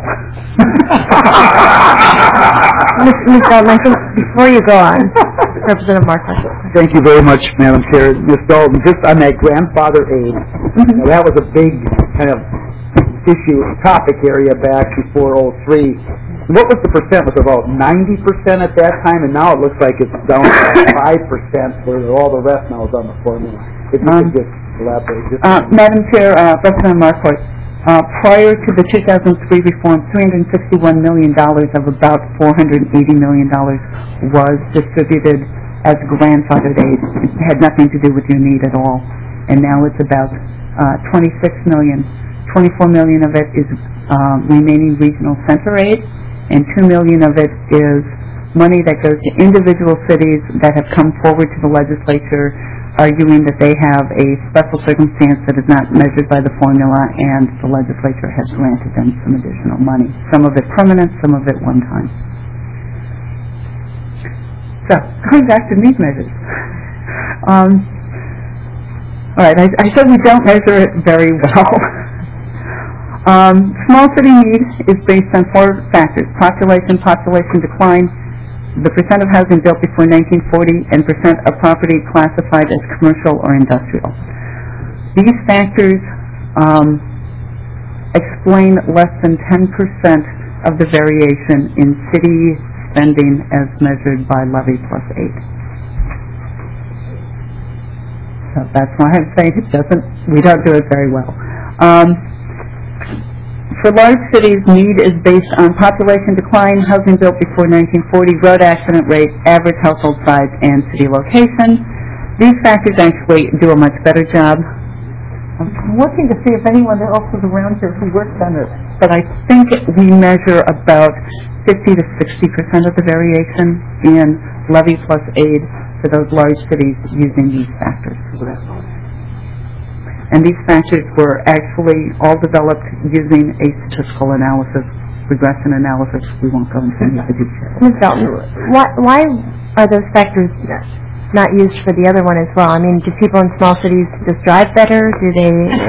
Ms. Dalton, I think before you go on, Representative Marquardt. Thank you very much, Madam Chair. Ms. Dalton, just on that grandfather aid, that was a big kind of topic area back before '03. What was the percent? Was it about 90% at that time, and now it looks like it's down to 5%, where all the rest now is on the formula. If you could just elaborate. Madam Chair, Representative Marquardt, prior to the 2003 reform, $361 million of about $480 million was distributed as grandfathered aid. It had nothing to do with your need at all. And now it's about $26 million. $24 million of it is remaining regional center aid, and $2 million of it is money that goes to individual cities that have come forward to the legislature arguing that they have a special circumstance that is not measured by the formula, and the legislature has granted them some additional money. Some of it permanent, some of it one time. So, going back to need measures. All right, I said we don't measure it very well. Small city need is based on 4 factors: population decline, the percent of housing built before 1940, and percent of property classified as commercial or industrial. These factors explain less than 10% of the variation in city spending as measured by levy plus aid. So that's why I'm saying we don't do it very well. For large cities, need is based on population decline, housing built before 1940, road accident rate, average household size, and city location. These factors actually do a much better job. I'm looking to see if anyone else is around here who works on it, but I think we measure about 50 to 60% of the variation in levy plus aid for those large cities using these factors. And these factors were actually all developed using a statistical analysis, regression analysis. We won't go into any of the details. Ms. Dalton, why are those factors not used for the other one as well? I mean, do people in small cities just drive better? Do they...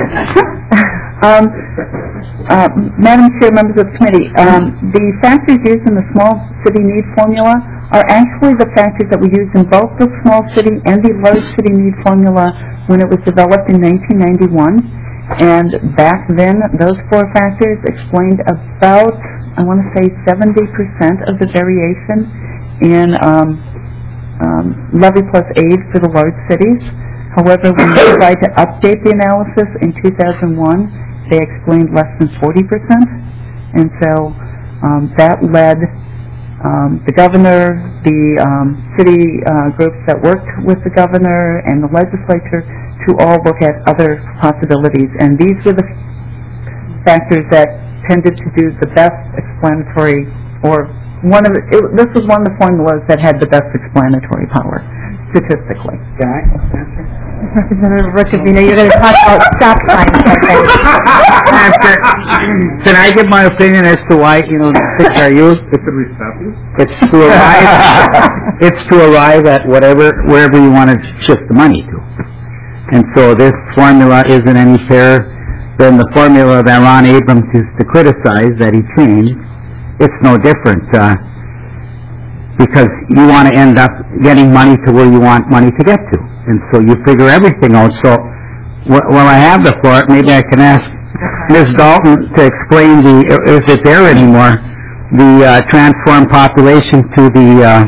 Madam Chair, members of the committee, the factors used in the small city need formula are actually the factors that we used in both the small city and the large city need formula when it was developed in 1991. And back then, those 4 factors explained about, I want to say, 70% of the variation in levy plus aid for the large cities. However, when we tried to update the analysis in 2001, they explained less than 40%. And so That led the governor, the city groups that worked with the governor and the legislature to all look at other possibilities. And these were the factors that tended to do the best explanatory, or this was one of the formulas that had the best explanatory power statistically. Can I answer? Representative Ricavino, you're going to talk about stop signs, I think. Can I give my opinion as to why, the six are used? It's to arrive at wherever you want to shift the money to. And so this formula isn't any fairer than the formula that Ron Abrams used to criticize that he changed. It's no different, because you want to end up getting money to where you want money to get to. And so you figure everything out. So while I have the floor, maybe I can ask Ms. Dalton to explain if it's there anymore, the transformed population to the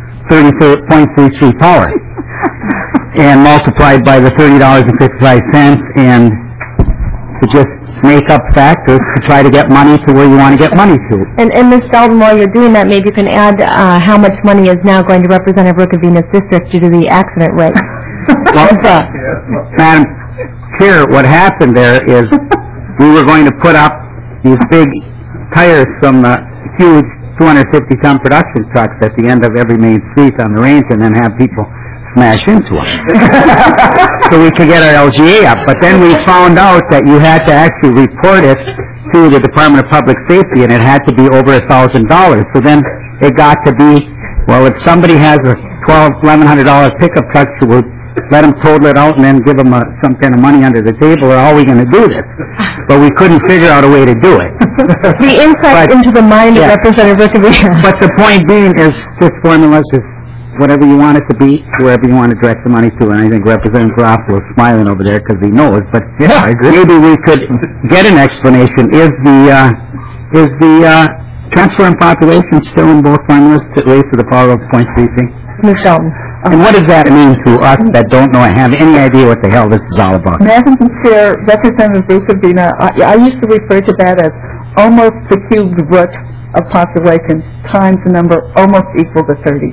30.33 power and multiplied by the $30.55 and to just make up factors to try to get money to where you want to get money to. And Ms. Dalton, while you're doing that, maybe you can add how much money is now going to Representative Ricavino's district due to the accident rate. Well, Madam Chair, what happened there is we were going to put up these big tires from huge 250-ton production trucks at the end of every main street on the range and then have people smash into them so we could get our LGA up. But then we found out that you had to actually report it to the Department of Public Safety, and it had to be over $1,000. So then it got to be, well, if somebody has a $1,100 pickup truck, you would let them total it out and then give them some kind of money under the table, or how are we going to do this? But we couldn't figure out a way to do it. The insight into the mind of Representative Ricavino. But the point being is this formula is just whatever you want it to be, wherever you want to direct the money to. And I think Representative Garofalo is smiling over there because he knows. But maybe we could get an explanation. Is the transformed population still in both formulas to raise to the power of 0.33? Ms. Dalton. And what does that mean to us that don't know, have any idea what the hell this is all about? Madam Chair, Representative Ricavino, I used to refer to that as almost the cubed root of population times the number almost equal to 30.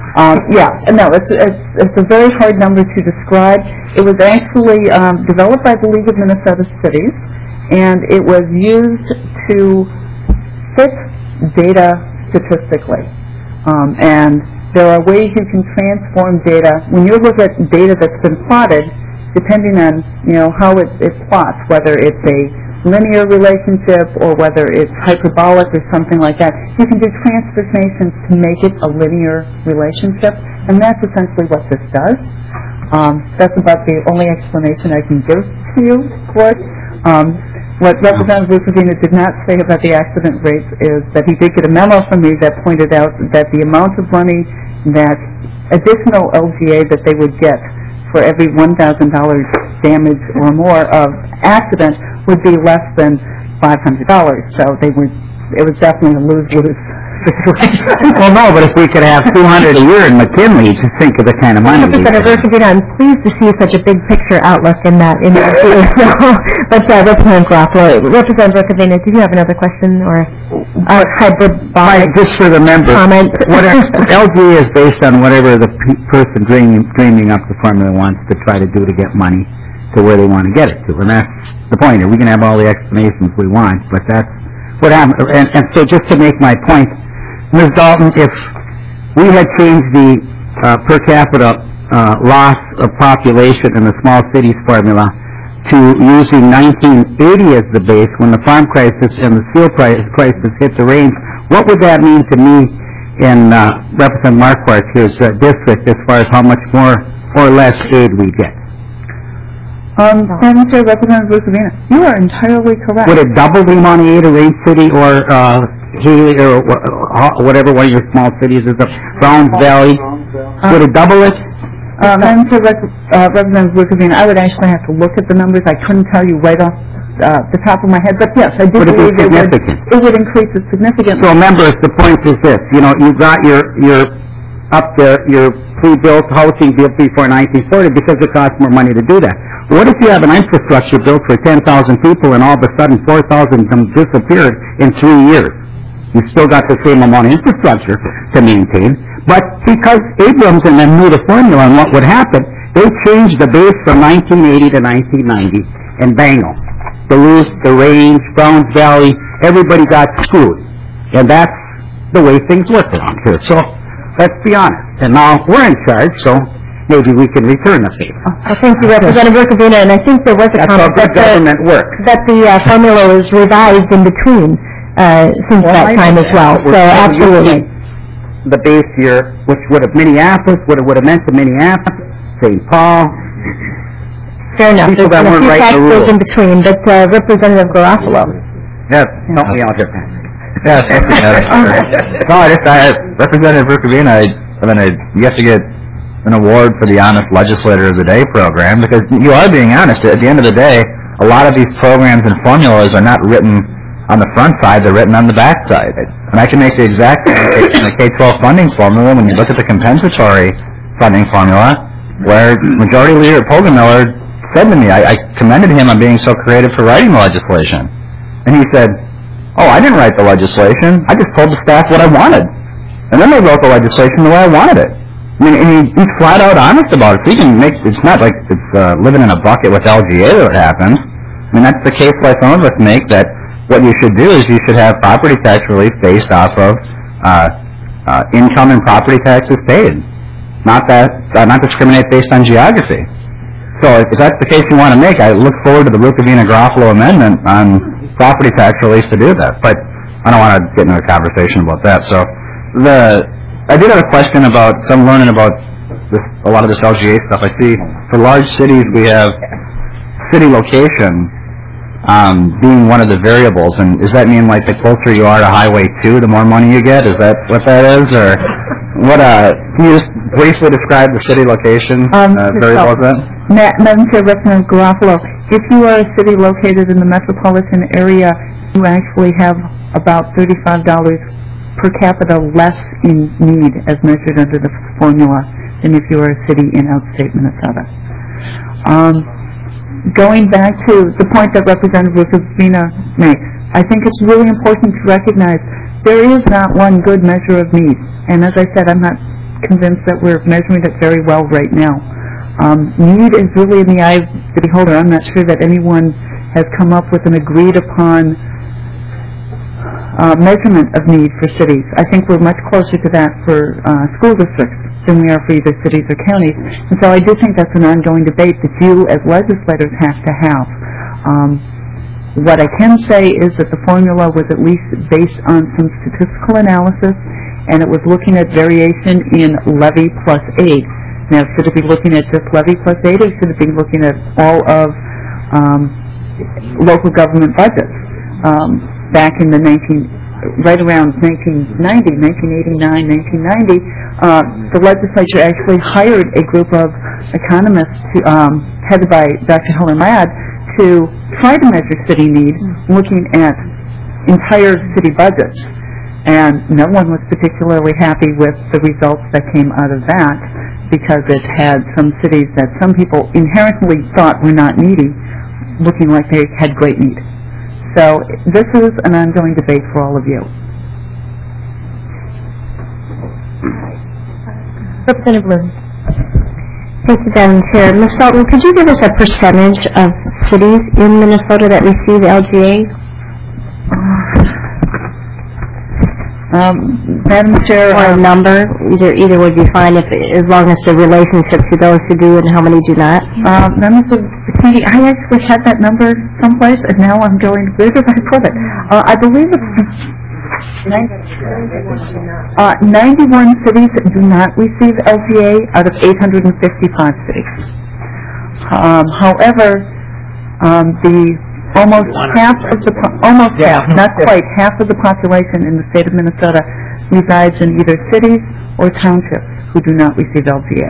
It's a very hard number to describe. It was actually developed by the League of Minnesota Cities, and it was used to fit data statistically. And there are ways you can transform data. When you look at data that's been plotted, depending on how it plots, whether it's a linear relationship or whether it's hyperbolic or something like that, you can do transformations to make it a linear relationship, and that's essentially what this does. That's about the only explanation I can give to you for it. What Representative Ricavino did not say about the accident rates is that he did get a memo from me that pointed out that the amount of money, that additional LGA that they would get for every $1,000 damage or more of accident would be less than $500. So it was definitely a lose-lose situation. Well, no, but if we could have $200 a year in McKinley, just think of the kind of money. Representative Ricavino, I'm pleased to see such a big picture outlook in that view. But Representative Garofalo, Representative Ricavino, did you have another question or hyperbolic just for the members? Comment? LGA is based on whatever the person dreaming up the formula wants to try to do to get money to where they want to get it to, and that's the point. We can have all the explanations we want, but that's what happened. And so just to make my point, Ms. Dalton, if we had changed the per capita loss of population in the small cities formula to using 1980 as the base when the farm crisis and the steel crisis hit the range, what would that mean to me in Representative Marquardt's district as far as how much more or less aid we get? Madam Chair, Representative Ricavino, you are entirely correct. Would it double the amount of aid of Range City or Haley or whatever one of your small cities is, Browns Valley? Would it double it? Madam Chair, Representative Ricavino, I would actually have to look at the numbers. I couldn't tell you right off the top of my head, but yes, I do believe it would increase it significantly. So members, the point is this, you've got your pre-built housing built before 1940 because it costs more money to do that. What if you have an infrastructure built for 10,000 people and all of a sudden 4,000 of them disappeared in 3 years? You still got the same amount of infrastructure to maintain, but because Abrams and them knew the formula and what would happen, they changed the base from 1980 to 1990, and bango. Duluth, the Range, Browns Valley, everybody got screwed. And that's the way things work around here. So, let's be honest. And now we're in charge, so maybe we can return the favor. Well, thank you, Representative Rukavina, and I think there was a comment good government works. that the formula was revised in between since that time as well. So absolutely. The base here, which would have Minneapolis, would have meant to Minneapolis, St. Paul. Fair enough. People There's that a weren't few right in the factors rules. in between, but Representative Garofalo. Yes, help me out here, Pat. Yes, thank you, Madam Chair. No, Representative Rukavina, you have to get an award for the Honest Legislator of the Day program, because you are being honest. At the end of the day, a lot of these programs and formulas are not written on the front side, they're written on the back side. And I can make the exact case in the K-12 funding formula when you look at the compensatory funding formula, where Majority Leader Pogemiller said to me, I commended him on being so creative for writing the legislation. And he said, oh, I didn't write the legislation. I just told the staff what I wanted. And then they wrote the legislation the way I wanted it. I mean, and he's flat out honest about it. So he can make, it's not like it's living in a bucket with LGA that happens. I mean, that's the case why some of us make that what you should do is you should have property tax relief based off of income and property taxes paid. Not discriminate based on geography. So if that's the case you want to make, I look forward to the Rukavina-Garofalo amendment on property tax relief to do that. But I don't want to get into a conversation about that. So I did have a question about, so I'm learning about a lot of this LGA stuff. I see for large cities we have city location being one of the variables. And does that mean like the closer you are to Highway 2, the more money you get? Is that what that is? Or what? Can you just briefly describe the city location variable of that? Madam Chair, Representative Garofalo, if you are a city located in the metropolitan area, you actually have about $35 per capita less in need as measured under the formula than if you are a city in outstate Minnesota. Going back to the point that Representative Rukavina makes, I think it's really important to recognize there is not one good measure of need. And as I said, I'm not convinced that we're measuring it very well right now. Need is really in the eye of the beholder. I'm not sure that anyone has come up with an agreed upon measurement of need for cities. I think we're much closer to that for school districts than we are for either cities or counties. And so I do think that's an ongoing debate that you as legislators have to have. What I can say is that the formula was at least based on some statistical analysis, and it was looking at variation in levy plus aid. Now, should it be looking at just levy plus aid, or should it be looking at all of local government budgets? Back in the right around 1989, 1990, the legislature actually hired a group of economists headed by Dr. Helen Ladd to try to measure city needs, looking at entire city budgets. And no one was particularly happy with the results that came out of that, because it had some cities that some people inherently thought were not needy, looking like they had great need. So this is an ongoing debate for all of you. Representative Lewis. Thank you, Madam Chair. Ms. Dalton, could you give us a percentage of cities in Minnesota that receive LGA? Madam Chair, or a number? Either would be fine, as long as the relationship to those who do and how many do not. Members of the committee, I actually had that number someplace, and now I'm going, where did I put it? I believe it's 91 cities do not receive LGA out of 855 cities. However, almost half, not quite half of the population in the state of Minnesota resides in either cities or townships who do not receive LGA.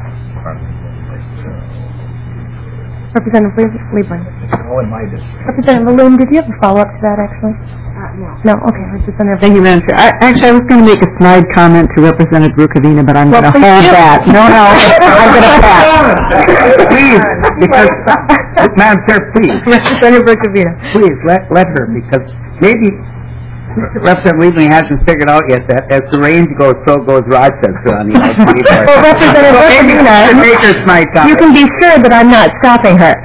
Representative Lieberman. Oh, in my district. Representative Malone, did you have a follow-up to that, actually? No. Okay. Representative. Thank you, Madam Chair. Actually, I was going to make a snide comment to Representative Rukavina, but I'm going to hold that. No, I'm going to pass. Please, because, Madam Chair, please. Representative Rukavina. Please, let her, because maybe Representative Wheatley hasn't figured out yet that as the range goes, so goes Rochester on the LCD part. Well, Representative Rosavina, The makers might come. you can be sure that I'm not stopping her.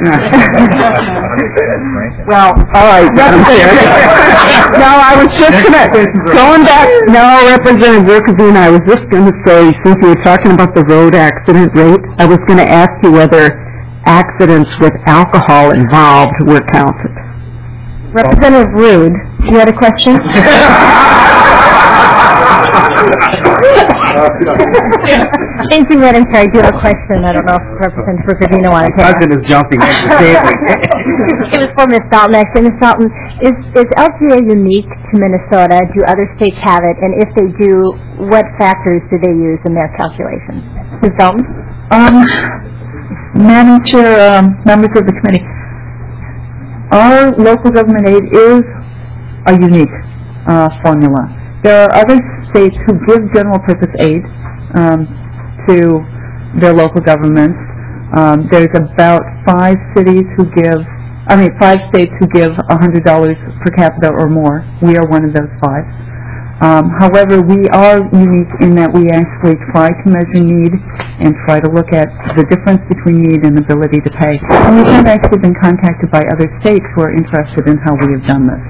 Well, all right, Madam Chair. No, I was just going back, no, Representative Rosavina, I was just going to say, since we were talking about the road accident rate, I was going to ask you whether accidents with alcohol involved were counted. Representative Rude, you had a question? Thank you, Madam Chair. I do have a question. I don't know if Representative Rosavina wanted to ask. Husband is jumping in to save me. It was for Ms. Dalton, actually. Ms. Dalton, is LGA unique to Minnesota? Do other states have it? And if they do, what factors do they use in their calculations? Ms. Dalton? Madam Chair, members of the committee, our local government aid is a unique formula. There are other states who give general purpose aid to their local governments. There's about 5 states who give $100 per capita or more. We are one of those 5. However, we are unique in that we actually try to measure need and try to look at the difference between need and ability to pay. And we have actually been contacted by other states who are interested in how we have done this.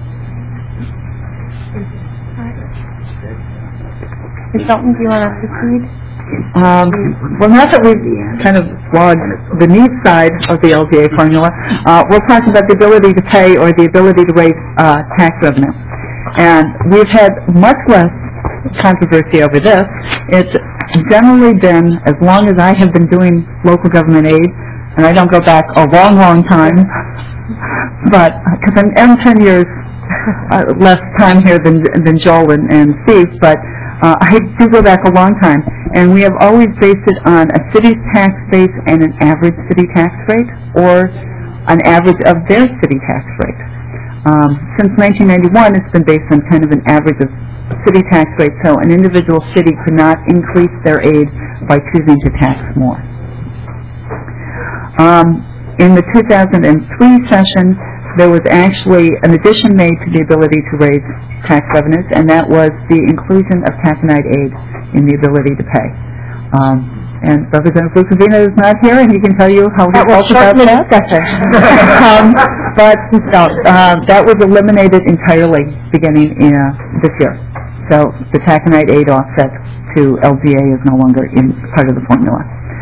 Ms. Dalton, do you want to proceed? Well, now that we've kind of logged the need side of the LGA formula, we'll talk about the ability to pay or the ability to raise tax revenue. And we've had much less controversy over this. It's generally been, as long as I have been doing local government aid, and I don't go back a long, long time, but because I'm 10 years less time here than Joel and Steve, but I do go back a long time, and we have always based it on a city's tax base and an average city tax rate, or an average of their city tax rate. Since 1991, it's been based on kind of an average of city tax rate, so an individual city could not increase their aid by choosing to tax more. In the 2003 session, there was actually an addition made to the ability to raise tax revenues, and that was the inclusion of taconite aid in the ability to pay. And Representative Rosavina is not here, and he can tell you how he felt about that. But that was eliminated entirely beginning this year. So the taconite aid offset to LGA is no longer in part of the formula.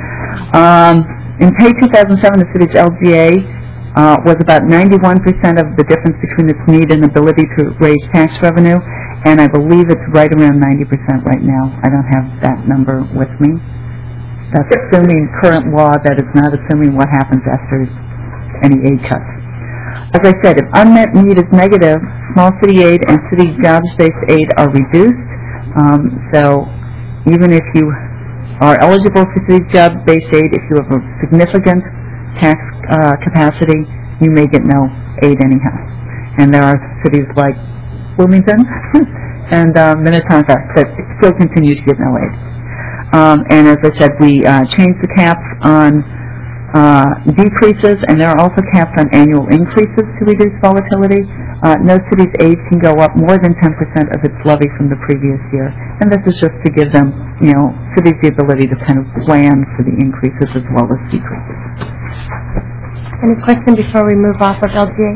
In pay 2007, the city's LGA was about 91% of the difference between its need and ability to raise tax revenue, and I believe it's right around 90% right now. I don't have that number with me. That's assuming current law. That is not assuming what happens after any aid cuts. As I said, if unmet need is negative, small city aid and city jobs-based aid are reduced. So even if you are eligible for city job-based aid, if you have a significant tax capacity, you may get no aid anyhow. And there are cities like Bloomington and Minnetonka that still continue to get no aid. And as I said, we changed the caps on decreases, and there are also caps on annual increases to reduce volatility. No city's aid can go up more than 10% of its levy from the previous year, and this is just to give them, cities the ability to kind of plan for the increases as well as decreases. Any question before we move off of LGA?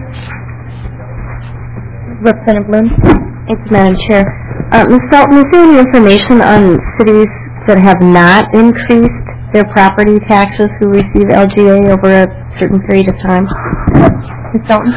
Representative Bloom? Thanks, Madam Chair. Ms. Dalton, is there any information on cities that have not increased their property taxes who receive LGA over a certain period of time? Ms. Dalton?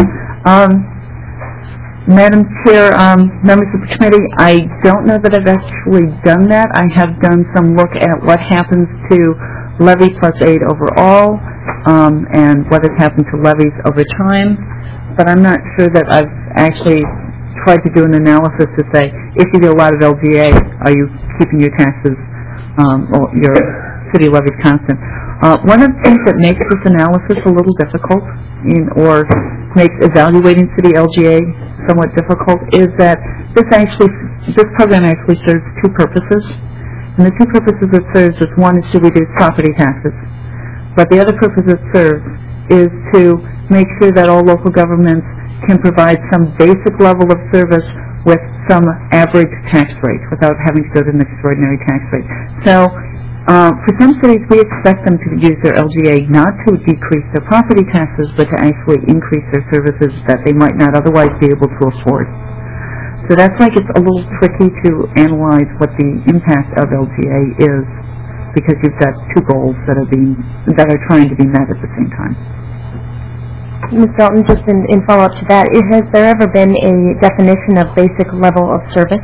Madam Chair, members of the committee, I don't know that I've actually done that. I have done some look at what happens to levy plus aid overall, and what has happened to levies over time, but I'm not sure that I've actually tried to do an analysis to say, if you do a lot of LGA, are you keeping your taxes or your city levies constant? One of the things that makes this analysis a little difficult, or makes evaluating city LGA somewhat difficult, is that this program actually serves 2 purposes. And the 2 purposes it serves is, one is to reduce property taxes, but the other purpose it serves is to make sure that all local governments can provide some basic level of service with some average tax rate without having to go to an extraordinary tax rate. So for some cities, we expect them to use their LGA not to decrease their property taxes, but to actually increase their services that they might not otherwise be able to afford. So that's why it's a little tricky to analyze what the impact of LGA is, because you've got two goals that are trying to be met at the same time. Ms. Dalton, just in follow-up to that, has there ever been a definition of basic level of service?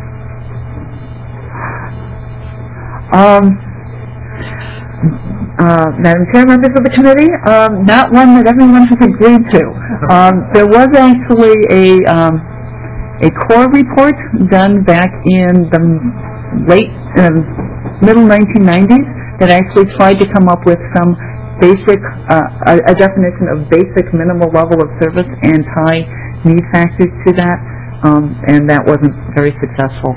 Madam Chair, members of the committee, not one that everyone has agreed to. There was actually a core report done back in the middle 1990s that actually tried to come up with some basic, a definition of basic minimal level of service and tie need factors to that, and that wasn't very successful.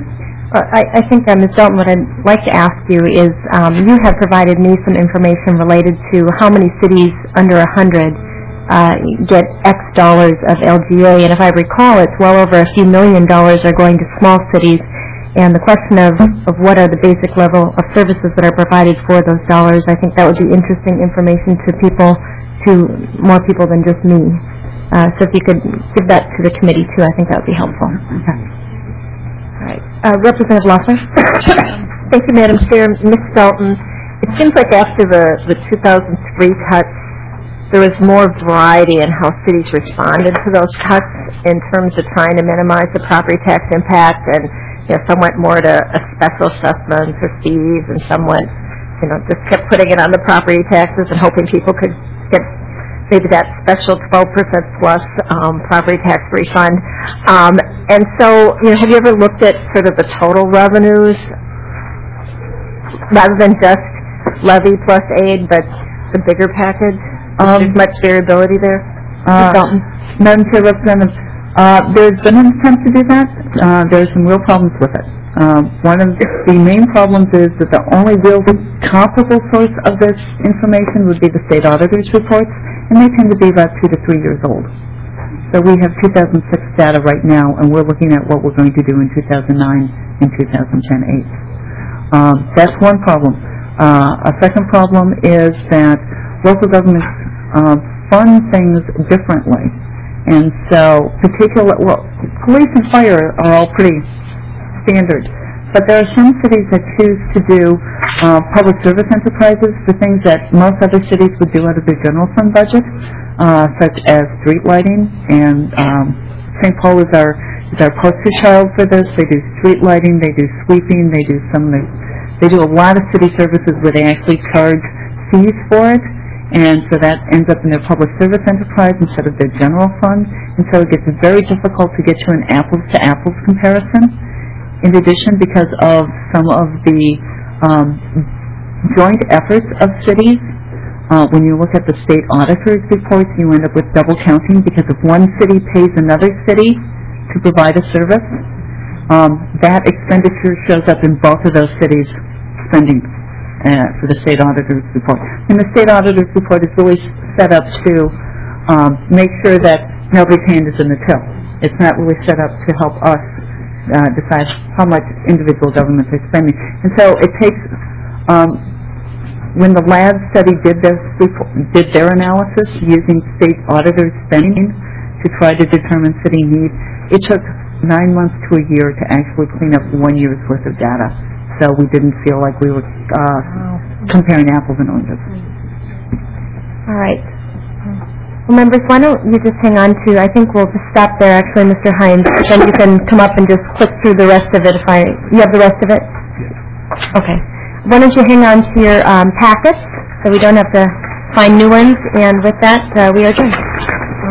I think, Ms. Dalton, what I'd like to ask you is, you have provided me some information related to how many cities under 100 get X dollars of LGA, and if I recall, it's well over a few $1 million are going to small cities. And the question of what are the basic level of services that are provided for those dollars, I think that would be interesting information to more people than just me. So if you could give that to the committee too, I think that would be helpful. Okay. All right. Representative Loeffler. Thank you, Madam Chair. Ms. Dalton, it seems like after the 2003 cuts, there was more variety in how cities responded to those cuts in terms of trying to minimize the property tax impact, and some went more to a special assessment for fees, and some went, just kept putting it on the property taxes and hoping people could get maybe that special 12% plus property tax refund. And so, have you ever looked at sort of the total revenues rather than just levy plus aid, but the bigger package? There's much variability there? Madam Chair, Representative, there's been an attempt to do that. There's some real problems with it. One of the main problems is that the only real comparable source of this information would be the state auditor's reports, and they tend to be about 2 to 3 years old. So we have 2006 data right now, and we're looking at what we're going to do in 2009 and 2008. That's one problem. A second problem is that local governments fund things differently. And so, police and fire are all pretty standard. But there are some cities that choose to do public service enterprises for things that most other cities would do out of their general fund budget, such as street lighting. And St. Paul is our poster child for this. They do street lighting, they do sweeping, they do a lot of city services where they actually charge fees for it. And so that ends up in their public service enterprise instead of their general fund. And so it gets very difficult to get to an apples-to-apples comparison. In addition, because of some of the joint efforts of cities, when you look at the state auditor's reports, you end up with double counting, because if one city pays another city to provide a service, that expenditure shows up in both of those cities' spending for the state auditor's report. And the state auditor's report is really set up to make sure that nobody's hand is in the till. It's not really set up to help us decide how much individual governments are spending. And so it takes, when the lab study did their analysis using state auditors' spending to try to determine city needs, it took 9 months to a year to actually clean up 1 year's worth of data. So we didn't feel like we were comparing apples and oranges. All right. Well, members, why don't you just hang on to, I think we'll just stop there, actually, Mr. Hines, then you can come up and just click through the rest of it you have the rest of it? Okay. Why don't you hang on to your packets so we don't have to find new ones, and with that, we are adjourned.